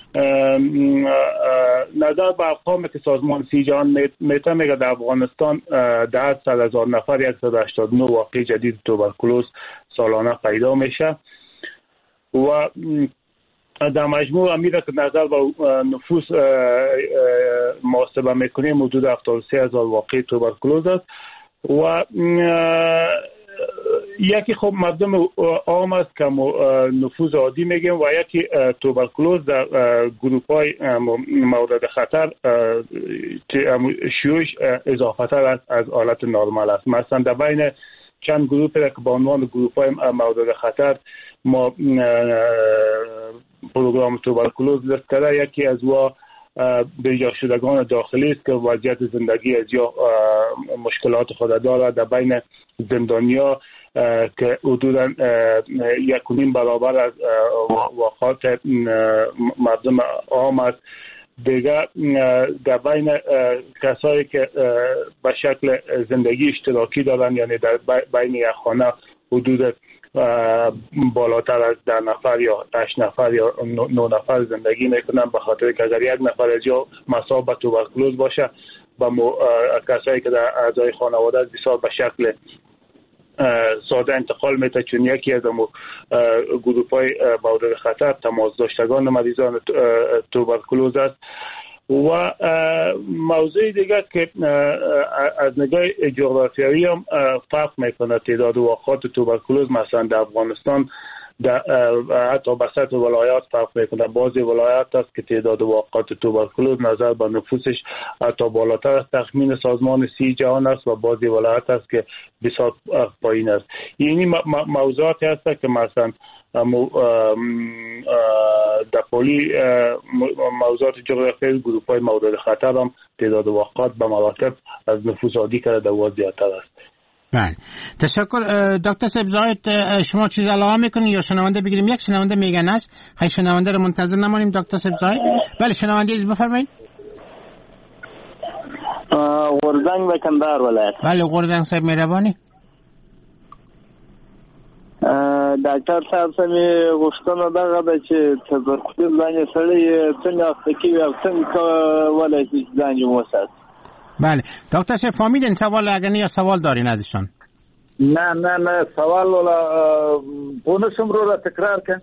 نظر به ارقامی که سازمان سی جهان میته میگه در افغانستان ده صد هزار نفر صد و هشتاد و نه واقع جدید توبرکلوز سالانه پیدا میشه و در مجموع امیره که نظر به نفوس محاسبه میکنیم حدود هفتاد و سه هزار واقع توبرکلوز است و یکی خب مردم عام است که نفوذ عادی میگیم و یکی توبرکلوز در گروپ های مورد خطر شیوعش اضافه تر است از حالت نرمال است. مثلا در بین چند گروپ که به عنوان گروپ های مورد خطر ما پروگرام توبرکلوز لیست کرده، یکی از وا بیجا شدگان داخلی است که وضعیت زندگی از یا مشکلات خود دارد. در بین زندانیا که حدوداً یک و نیم برابر از واقعات مردم عام است. دیگر در بین کسایی که به شکل زندگی اشتراکی دارن، یعنی در بین یک خانه حدود بالاتر از ده نفر یا هشت نفر یا نه نفر زندگی میکنن، به خاطر که اگر یک نفر از یا مصاب به توبرکلوز باشه با کسایی که در اعضای خانواده بسیار به شکل ساده انتقال میده، چون یکی از گروپ های مورد خطر تماس داشتگان مریضان توبرکلوز است. و موضوع دیگر که از نگاه جغرافیایی هم فرق میکنه تعداد واقعات توبرکلوز، مثلا در افغانستان در حتی به سطح ولایات فرق میکنه. بعضی ولایات است که تعداد واقعات توبرکلوز نظر به نفوسش حتی بالاتر از تخمین سازمان سی جهان است و بعضی ولایات است که بسیار پایین است. یعنی موضوعاتی هست که مثلا در پولی موضوعات جغرافیایی گروپ های مورد خطر هم تعداد واقعات به مراتب از نفوس عادی کرده در زیادتر است. بله، تشکر. دکتر صاحب زاید شما چیز علاوه میکنید یا شنونده بگیریم؟ یک شنونده میگن است، خیلی شنونده رو منتظر نمانیم. دکتر صاحب زاید. بله شنونده از بفرمایید. غورزنگ و کندهار ولایت. بله غورزنگ صاحب مهربانی. ډاکټر صاحب سمې غوښتنه دغه ده چې توبرکلوز باندې سړی څنګه اخته او څنګه کولی شي ځان یې وساتي. بله دکتر صاحب فهمیدین سوال؟ اگر نه یا سوال دارین ازشان؟ نه نه نه سوال ولا پونسم رو را تکرار کن.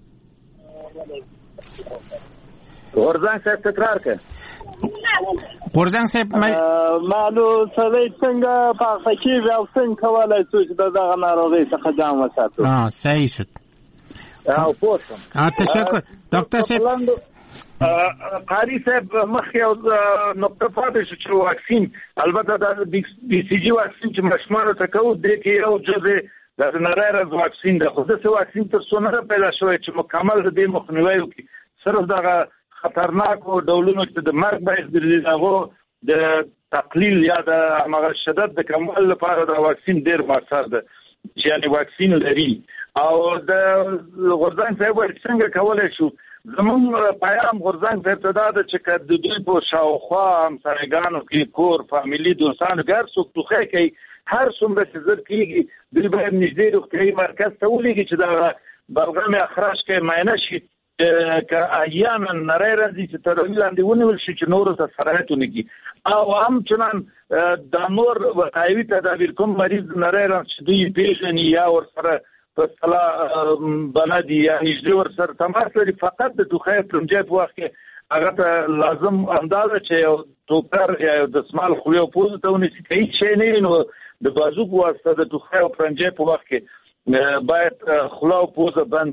غورزنگ صاحب تکرار کن. غورزنگ صاحب مالو سړی څنګه پاکه کیږي او څنګه کولی شي چې دغه ناروغۍ څخه ځان وساتو؟ اه صحیح شد. او پوښتنه. اه تشکر دکتر صاحب. قاری صاحب مخکې نقطه پاتې شو چې واکسین، البته د بي سي جي واکسین چې ماشومانو ته کوو دې کې یو جزء د نارایرز واکسین ده، خو داسې واکسین تر څو نه پیدا شوی چې مکمل د دې مخنیوی وکړي. صرف دغه خطرناکو ډولونو چې د مرګ باعث ګرځي هغو د تقلیل یا د هغه شدت د کمولو لپاره د واکسین ډېر مؤثر ده، یعنې واکسین لري. او د غورزنګ صاحب وایي څنګه کولی شو. زمونږ پیام غورزنګ صاحب ته دا ده چې که د دوی په شاوخوا همسایګانو کې کور فامیلي دوستانو کې هر څوک ټوخی کوي، هر څومره چې زر کېږي دوی باید نږدې روغتیایي مرکز ته ولیږي چې دغه بلغم اخراج کې معاینه شي، که احیانا نری راځي چې تداوي لاندې ونیول شي چې نورو ته سرایت ونه کړي. او همچنان دا نور وقایوي تدابیر کوم مریض نری راځي چې دوی پېژني یا ورسره په اصطلاح بلدي یا نږدې ورسره تماس لري، فقط د ټوخی پرمجۍ په وخت کې هغه ته لازم اندازه چې یو ټوکر یا یو دسمال خولې او پوزې ته ونیسي. که هېڅ شی نه وي نو د بازو په واسطه د ټوخی او پرمجۍ په وخت کې باید خوله او پوزه بند کړي.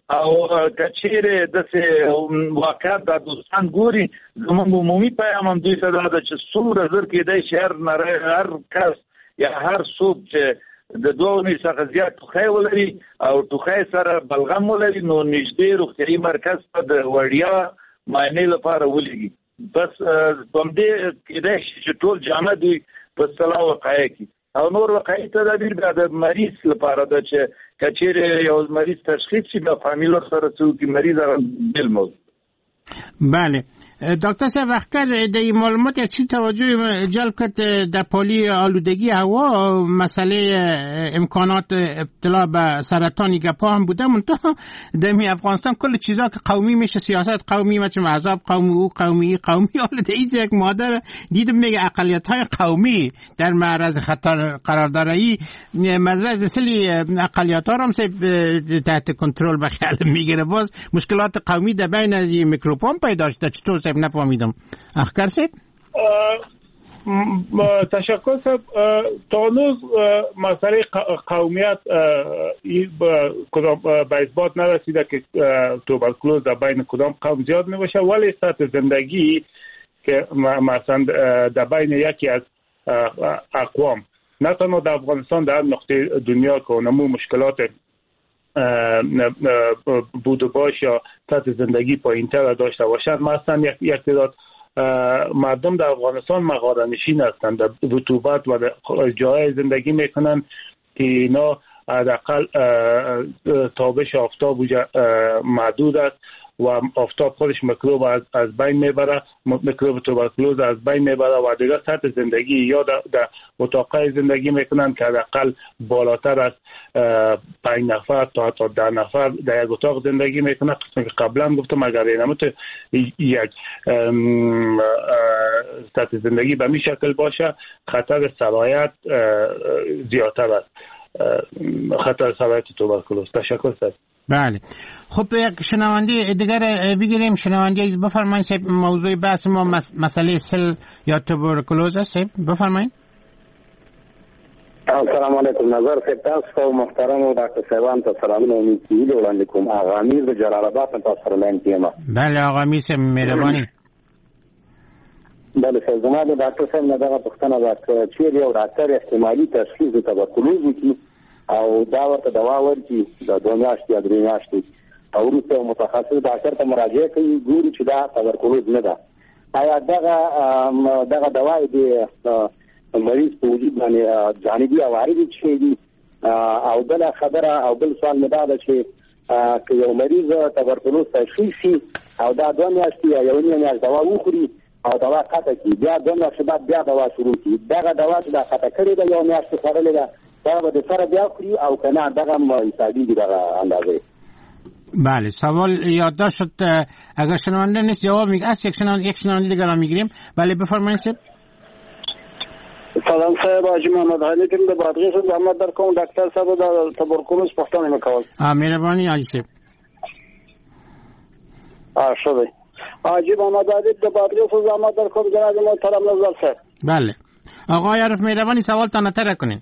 او کچېره د واقعات د دوستان ګوري زموږ عمومي پیغام هم دوی ته دا ده چې څومره زر کېدای شي هر نری هر کس یا هر څوک چې د دوه اونۍ څخه زیات ټوخی ولري او ټوخی سره بلغم ولري نو نږدې روغتیایي مرکز ته د وړیا معاینې لپاره ولېږي. بس په همدې کېدای شي چې ټول جامع دوی په سلا وقایع کړي او نور وقایع تدابیر بیا د مریض لپاره ده چې کچېرې یو مریض تشخیص شي بیا فامیل سره څوک مریض هغه بل موضوع. بله دکتر صاحب اخکر در این معلومات یک چیز توجه جلب کرد در پالی آلودگی هوا مسئله امکانات ابتلا به سرطان گپا هم بوده منتها در افغانستان کل چیزا که قومی میشه سیاست قومی مثل مذهب قومی او قومی قومی آلودگی یک مادر دیدم میگه اقلیت های قومی در معرض خطر قرار داره ای مدرسه سلی اقلیت ها هم تحت کنترل به خیال میگیره باز مشکلات قومی در بین از این میکروبان پیدا شده. چطور صاحب نفهمیدم اخکر صاحب؟ تشکر صاحب تا هنوز مسئله قومیت کدام به اثبات نرسیده که توبرکلوز در بین کدام قوم زیاد نباشه ولی سطح زندگی که مثلا در بین یکی از اقوام نه تنها در افغانستان در نقطه دنیا که نمو مشکلات بود و باش یا سطح زندگی پایین‌تر داشته باشند مثلا یک یک تعداد مردم در افغانستان مغاره‌نشین هستند در رطوبت و جای زندگی میکنند که اینا حداقل تابش آفتاب محدود است و آفتاب خودش میکروب از از بین میبره میکروب توبرکلوز از بین میبره و دیگه سطح زندگی یا در, در اتاقای زندگی میکنن که حداقل بالاتر از پنج نفر تا حتی ده نفر در یک اتاق زندگی میکنن قسمی که قبلا گفتم اگر اینمت یک سطح زندگی به می شکل باشه خطر سرایت زیادتر است خطر سرایت توبرکلوز. تشکر سر. بله خب یک شنونده دیگر بگیریم. شنونده بفرمایید صاحب موضوع بحث ما مسئله سل یا توبرکلوز است بفرمایید. السلام علیکم نظر تاسو محترم او ډاکټر صاحبان ته سلامونه امید وړاندې کوم. آغا امیر د جلال آباد ته سره لاین کېما. بله آغا امیر صاحب مهرباني. بله زما د ډاکټر صاحب نه دغه پوښتنه ده چې یو ډاکټر احتمالي تشخیص د توبرکلوز وکړي او دا ورته دوا ورکړي د دوه میاشتې یا درې میاشتې او وروسته متخصص ډاکټر ته مراجعه کوي ګوري چې دا توبرکلوز نه ده آیا دغه دغه دوا د مریض په وجود باندې جانبي عوارض شي دي او بل خبره او بل سوال مې دا ده چې که یو مریض توبرکلوز تشخیص شي او دا دوه میاشتې یا یو نیم میاشت دوا وخوري او دوا قطع کړي بیا دوه میاشتې بعد بیا دوا شروع کړي دغه دوا چې دا قطع کړې ده یو میاشت خوړلې ده دا به د سره بیا خوري او که نه دغه حسابي دي دغه اندازه. بله سوال یادداشت شد اگر شنونده نیست جواب میگه است یک شنونده یک شنونده دیگر را میگیریم. بله بفرمایید صاحب. سلام صاحب حاجی محمد علي کوم د بادغیس زحمت در کوم ډاکټر صاحب د توبرکلوز پښتنه مکول. ا مهرباني حاجی صاحب. ا شوی حاجی محمد علي د بادغیس زحمت در کوم جناب محترم نظر صاحب. بله آقای عارف مهرباني سوال تان تر کنین.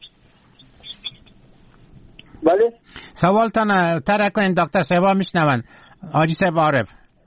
بله سوال تان تر کنین دکتر صاحب میشنون. حاجی صاحب عارف.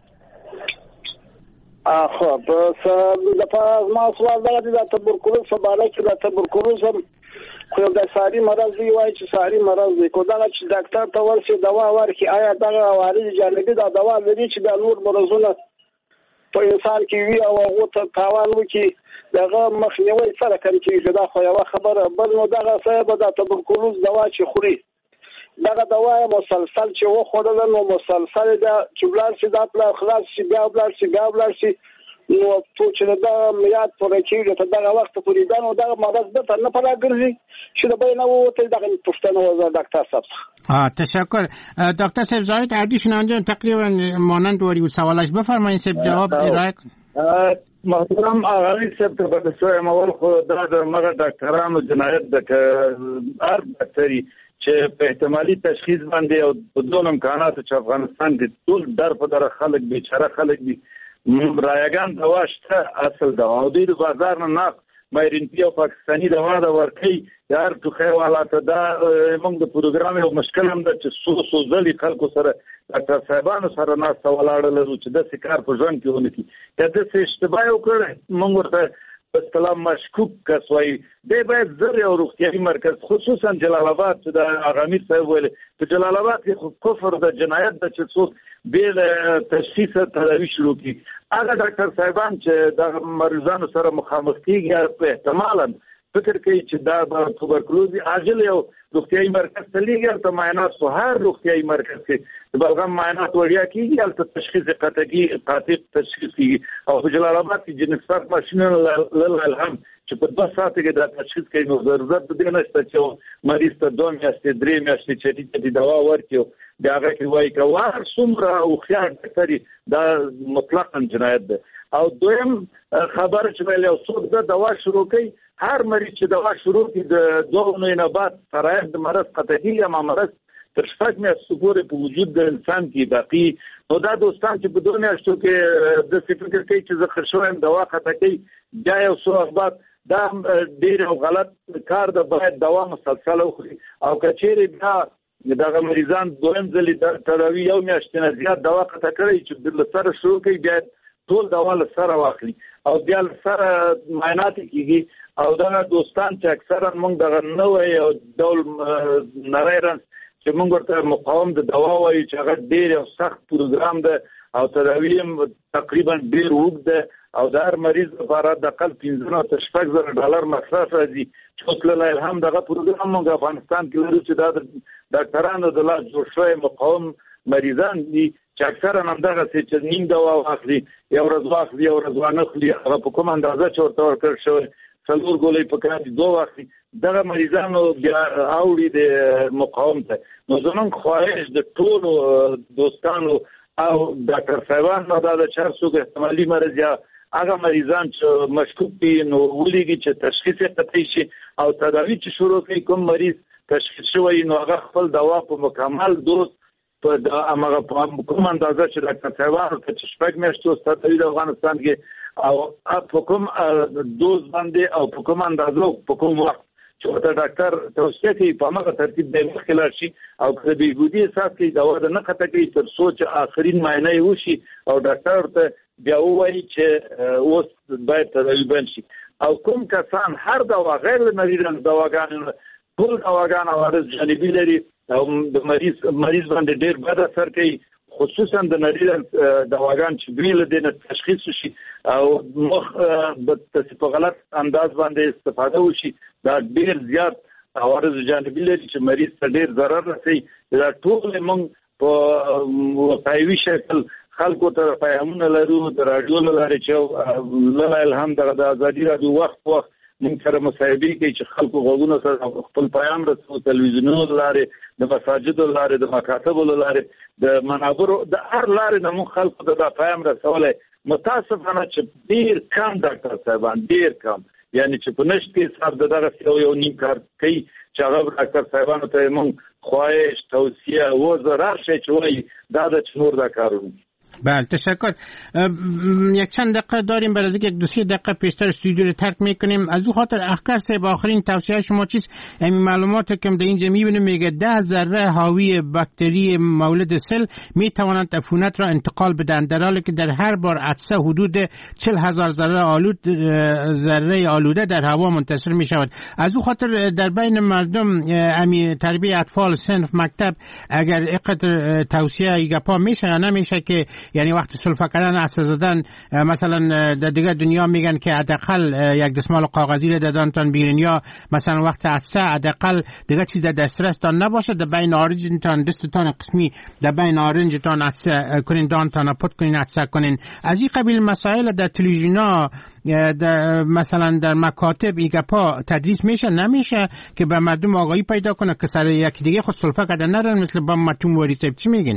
خب د ما سوال دا د توبرکلوز په اړه چې د توبرکلوز هم خو د ساري مرض دی وایي چې ساري مرض دی کو دا چې ډاکټر ته ورسي دوا ورکي آیا دا عوارض جانبي دا دوا لري چې د نور مرزونه په انسان کې وي او هغه ته تاوان وکړي دغه مخنیوي سره کوي چې دا خو یو خبره بل نو دغه صاحب د توبرکلوز دوا چې خوري دغه دوا مسلسل چې و خوړل نو مسلسل دا چې بلار شي دا بلار خلاص شي بیا بلار شي بیا بلار شي نو ټول چې دا میاد پرې کېږي ته دغه وخت پورې دا نو دغه مرض به تر نه پلا ګرځي چې دا به نه وته دغه پښتنه وزه ډاکټر صاحب. ها تشکر دکتر صاحب زاید ادیشن انجام تقریبا مانند وری سوالش بفرمایید صاحب جواب ارائه کن. محترم آغای صاحب ته به سوې مول خو دا د مغه ډاکټرانو جنایت د هر ډاکټري چې په احتمالي تشخیص باندې او په دوه امکاناتو چې افغانستان کې ټول در په در خلک بیچاره خلک دي رایگان دوا شته اصل دوا او د بازار نه نه مایرینتی او پاکستاني دوا د ورکی یار ټوخه حالات دا موږ د پروګرام یو مشکل هم د چې سو سو ځلې خلکو سره ډاکټر صاحبانو سره ناس ولاړ لرو چې د سکار په ژوند کې ونی کی کله چې اشتباه وکړي موږ ورته اسلام مشکوک کسوي د باید زر او روغتيایي مرکز خصوصا جلال آباد چې د اغامیر صاحب ویل په جلال آباد کې کفر د جنایت د چې څوک بیل تشخیص تداوی شروع کی هغه ډاکټر صاحبان چې د مریضانو سره مخامخ کیږي په احتمالاً فکر کوي چې دا د توبرکلوز عاجل یو روغتيایي مرکز ته لیږي ته معاینات په هر روغتيایي مرکز کې د بلغم معاینات وړیا کیږي البته تشخیص قطعي قاطع تشخیص کیږي او په جلال آباد کې جنسات ماشینونه لرلهم چې په دوه ساعت کې دا تشخیص کوي نو ضرورت دې نشته چې مریض ته دوه میاشتې درې میاشتې چې دې دوا ورکړي دا هغه کې وایي که هر څومره او خيار ډاکټري دا مطلقاً جنایت ده او دویم خبر چې ویل یو څوک د دوا شروع کوي هر مریض چې دوا شروع کړي د دوه نه بعد فرایض د مرض قطعي یا مرض تر شپږ میاشتې پورې په وجود د انسان کې باقي نو دا دوستان چې په دوه میاشتو کې د فکر کوي چې زه خرشوم دوا قطع کوي بیا یو څو بعد دا ډیر غلط کار د باید دوا مسلسل وخوري او کچېری بیا دغه مریضان دویم ځلې د تداوی یو میاشتې نه زیات دوا قطع کړي چې د سره شروع کوي بیا ټول دوا له سره واخلي او بیا له سره معاینات کیږي او دا دوستان چې اکثرا موږ دغه نوې او ډول نریرن چې موږ ورته مقاوم د دوا وایي چې هغه ډیر یو سخت پروګرام ده او تداوی تقریبا ډیر وګ ده او د هر مریض لپاره د اقل پنځه تر شپږ زره ډالر مصرف راځي چې له الهام دغه پروګرام موږ افغانستان کې لرو چې دا ډاکټرانو د لاس جوړ شوی مقاوم مریضان دي چې اکثرا هم دغه چې نیم دوا واخلي یو ورځ واخلي یو ورځ وانخلي هغه په کوم اندازه چې ورته ورکړل شوی څلور ګولې په کار دي دوه واخلي دغه مریضانو بیا اوړي د مقاوم ته نو زمونږ خواهش د ټولو دوستانو او ډاکټر صاحبانو دا د چار څوک احتمالي مرض یا هغه مریضان چې مشکوک دي نو ولېږي چې تشخیص قطعي شي او تداوی چې شروع کوي کوم مریض تشخیص شوی نو هغه خپل دوا په مکمل دوز په د امغه په کوم اندازه چې ډاکټر صاحبانو ته شپږ میاشتو ستاسو د افغانستان کې او په کوم دوز باندې او په کوم اندازه په کوم وخت چې ورته ډاکټر توصیه کوي په هغه ترتیب د مخکې لاړ شي او که به ګودي اساس کې دوا د نه قطع کوي تر څو چې آخرین معاینه وشي او ډاکټر ته بیا وایي چې اوس باید تداوی بند شي او کوم کسان هر دوا غیر نریرن دواګان ټول دواګان عوارض جانبي لري او د مریض مریض باندې ډیر بد اثر کوي خصوصا د نریرن دواګان چې بیل د تشخیص شي او مخ د په غلط انداز باندې استفاده وشي دا ډیر زیات عوارض جانبي لري چې مریض ته ډیر ضرر رسي دا ټول موږ په واقعي شکل خلکو ته پیغامونه لرو د رادیو لاره چې الله الهام د ازادي رادیو وخت وخت موږ سره مصاحبې کوي چې خلکو غوږونو سره خپل پیغام رسو تلویزیونونو لارې د مساجدو لارې د مکاتبو لارې د منابرو د هر لارې د موږ خلکو ته د پیغام رسولای متاسفانه چې ډیر کم ډاکټر صاحبان ډیر کم یعنی چې په نشټ کې حساب دغه یو یو نیم کار کوي چې هغه ډاکټر صاحبانو ته موږ خواهش توصیه و ضرر شي چې وایي دا د چنور دا کارونه بله تشکر یک چند دقیقه داریم برای اینکه یک دو سه دقیقه پیشتر استودیو رو ترک میکنیم از او خاطر اخکر صاحب آخرین توصیه شما چیست این معلومات که در اینجا میبینیم میگه ده ذره حاوی باکتری مولد سل میتوانند عفونت را انتقال بدن در حالی که در هر بار عطسه حدود چهل هزار ذره آلود ذره آلوده در هوا منتشر میشود از او خاطر در بین مردم امی تربیه اطفال صنف مکتب اگر اینقدر توصیه ایگپا میشه یا نمیشه که یعنی وقتی سلفه کردن عطسه زدن مثلا در دیگه دنیا میگن که حداقل یک دستمال کاغذی رو دادنتان بیرین یا مثلا وقت عطسه حداقل دیگه چیز در دسترستان نباشه در بین آرنجتان دستتان قسمی در بین آرنجتان عطسه کنین دانتان پت کنین عطسه کنین از این قبیل مسائل در تلویزیونا در مثلا در مکاتب ایگپا تدریس میشه نمیشه که به مردم آگاهی پیدا کنه که سر یکی دیگه خود سلفه کردن نرن مثل با متون وریسه چی میگین؟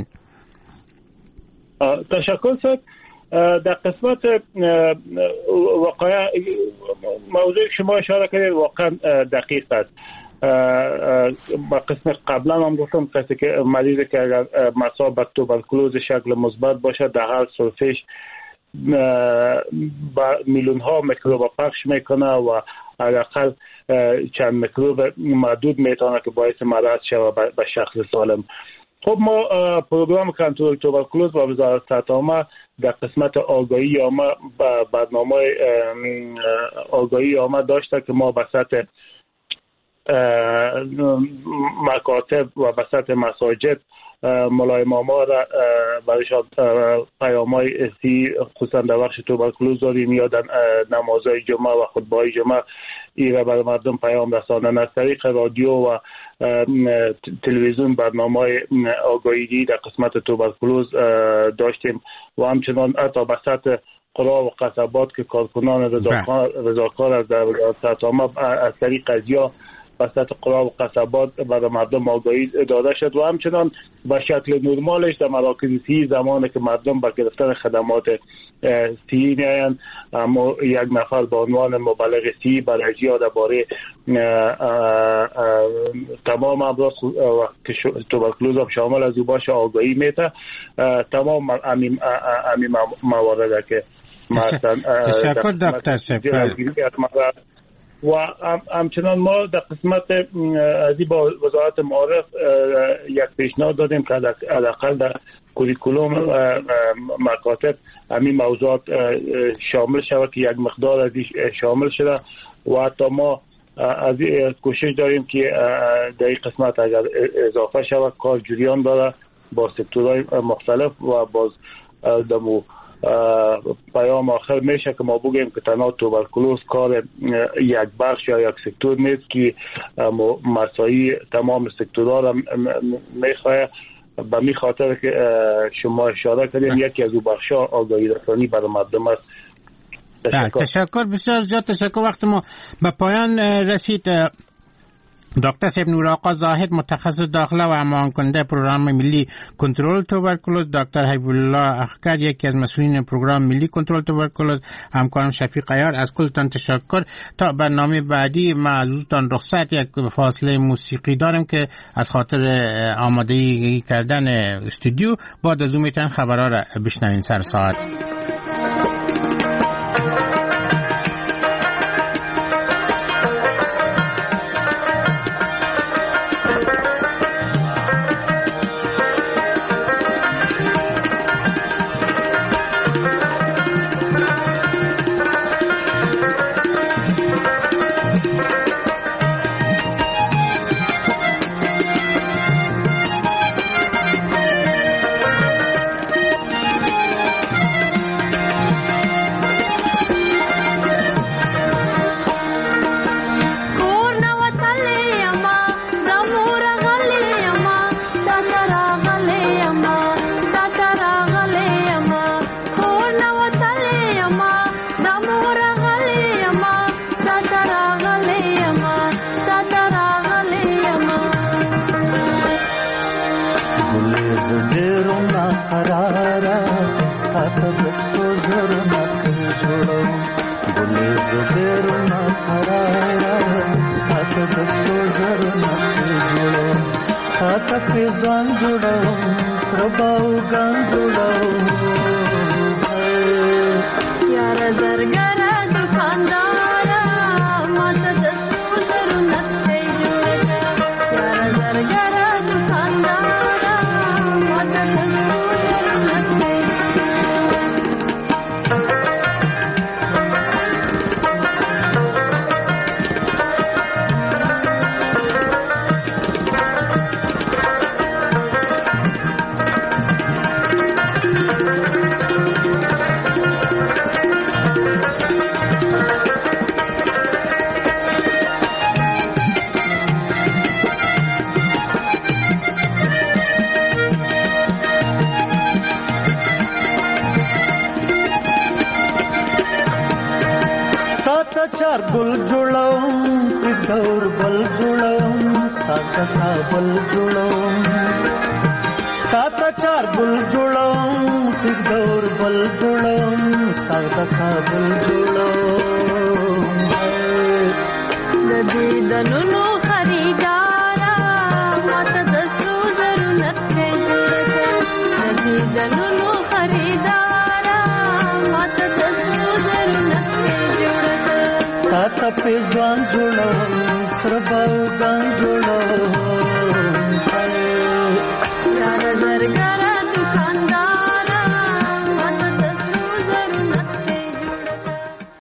تشکر صاحب در قسمت واقعا موضوع شما اشاره کردید واقعا دقیق است. با قسم قبلا هم گفتم کسی که مریضی که اگر مصاب توبرکلوز شکل مثبت باشه در حال سلفش با میلیون ها میکروب پخش میکنه و حداقل چند میکروب محدود میتونه که باعث مرض شود به شخص سالم. خب ما پروگرام کنترل توبرکلوز با وزارت صحت عامه در قسمت آگاهی عامه برنامه آگاهی عامه داشته که ما به سطح مکاتب و به سطح مساجد مولای ماما را برایشان پیام‌های سی خصوصا در بخش توبرکلوز داریم یا در نمازهای جمعه و خطبه‌های جمعه ای را برای مردم پیام رساندن. از طریق رادیو و تلویزیون برنامه‌های آگاهی در قسمت توبرکلوز داشتیم و همچنان حتی به سطح قرا و قصبات که کارکنان رضاکار از در وزارت صحت عامه از طریق ازیا به سطح قرا و قصبات برای مردم آگاهی داده شد و همچنان به شکل نرمالش در مراکز صحی زمانی که مردم با گرفتن خدمات صحی نیایند، اما یک نفر به عنوان مبلغ صحی برای اجرا درباره تمام امراض که توبرکلوز هم شامل از او باشه آگاهی میده. تمام همین موارد که تشکر دکتر سپر. و همچنان ما در قسمت ازی با وزارت معارف یک پیشنهاد دادیم که حداقل در کوریکولوم مکاتب همین موضوعات شامل شود که یک مقدار از شامل شده و حتی ما از کوشش داریم که در این قسمت اگر اضافه شود کار جریان داره با سکتورهای مختلف و باز دمو پیام آخر میشه که ما بگیم که تنها توبرکلوز کار یک بخش یا یک سکتور نیست که مسایی تمام سکتورها را میخواه. به می خاطر که شما اشاره کردیم یکی از او بخشا آگاهی رسانی برای مردم است. تشکر. تشکر بسیار زیاد تشکر. وقت ما به پایان رسید. دکتر صاحب نور آقا زاهد متخصص داخله و امان کننده پروگرام ملی کنترل توبرکلوز، دکتر حبیب الله اخکر یکی از مسئولین پروگرام ملی کنترل توبرکلوز، همکارم شفیق عیار، از کلتان تشکر. تا برنامه بعدی ما عزیزتان رخصت یک فاصله موسیقی داریم که از خاطر آمادگی کردن استودیو بعد از اون میتونن خبرها را بشنوین سر ساعت. په ځوان جوړول سره باودان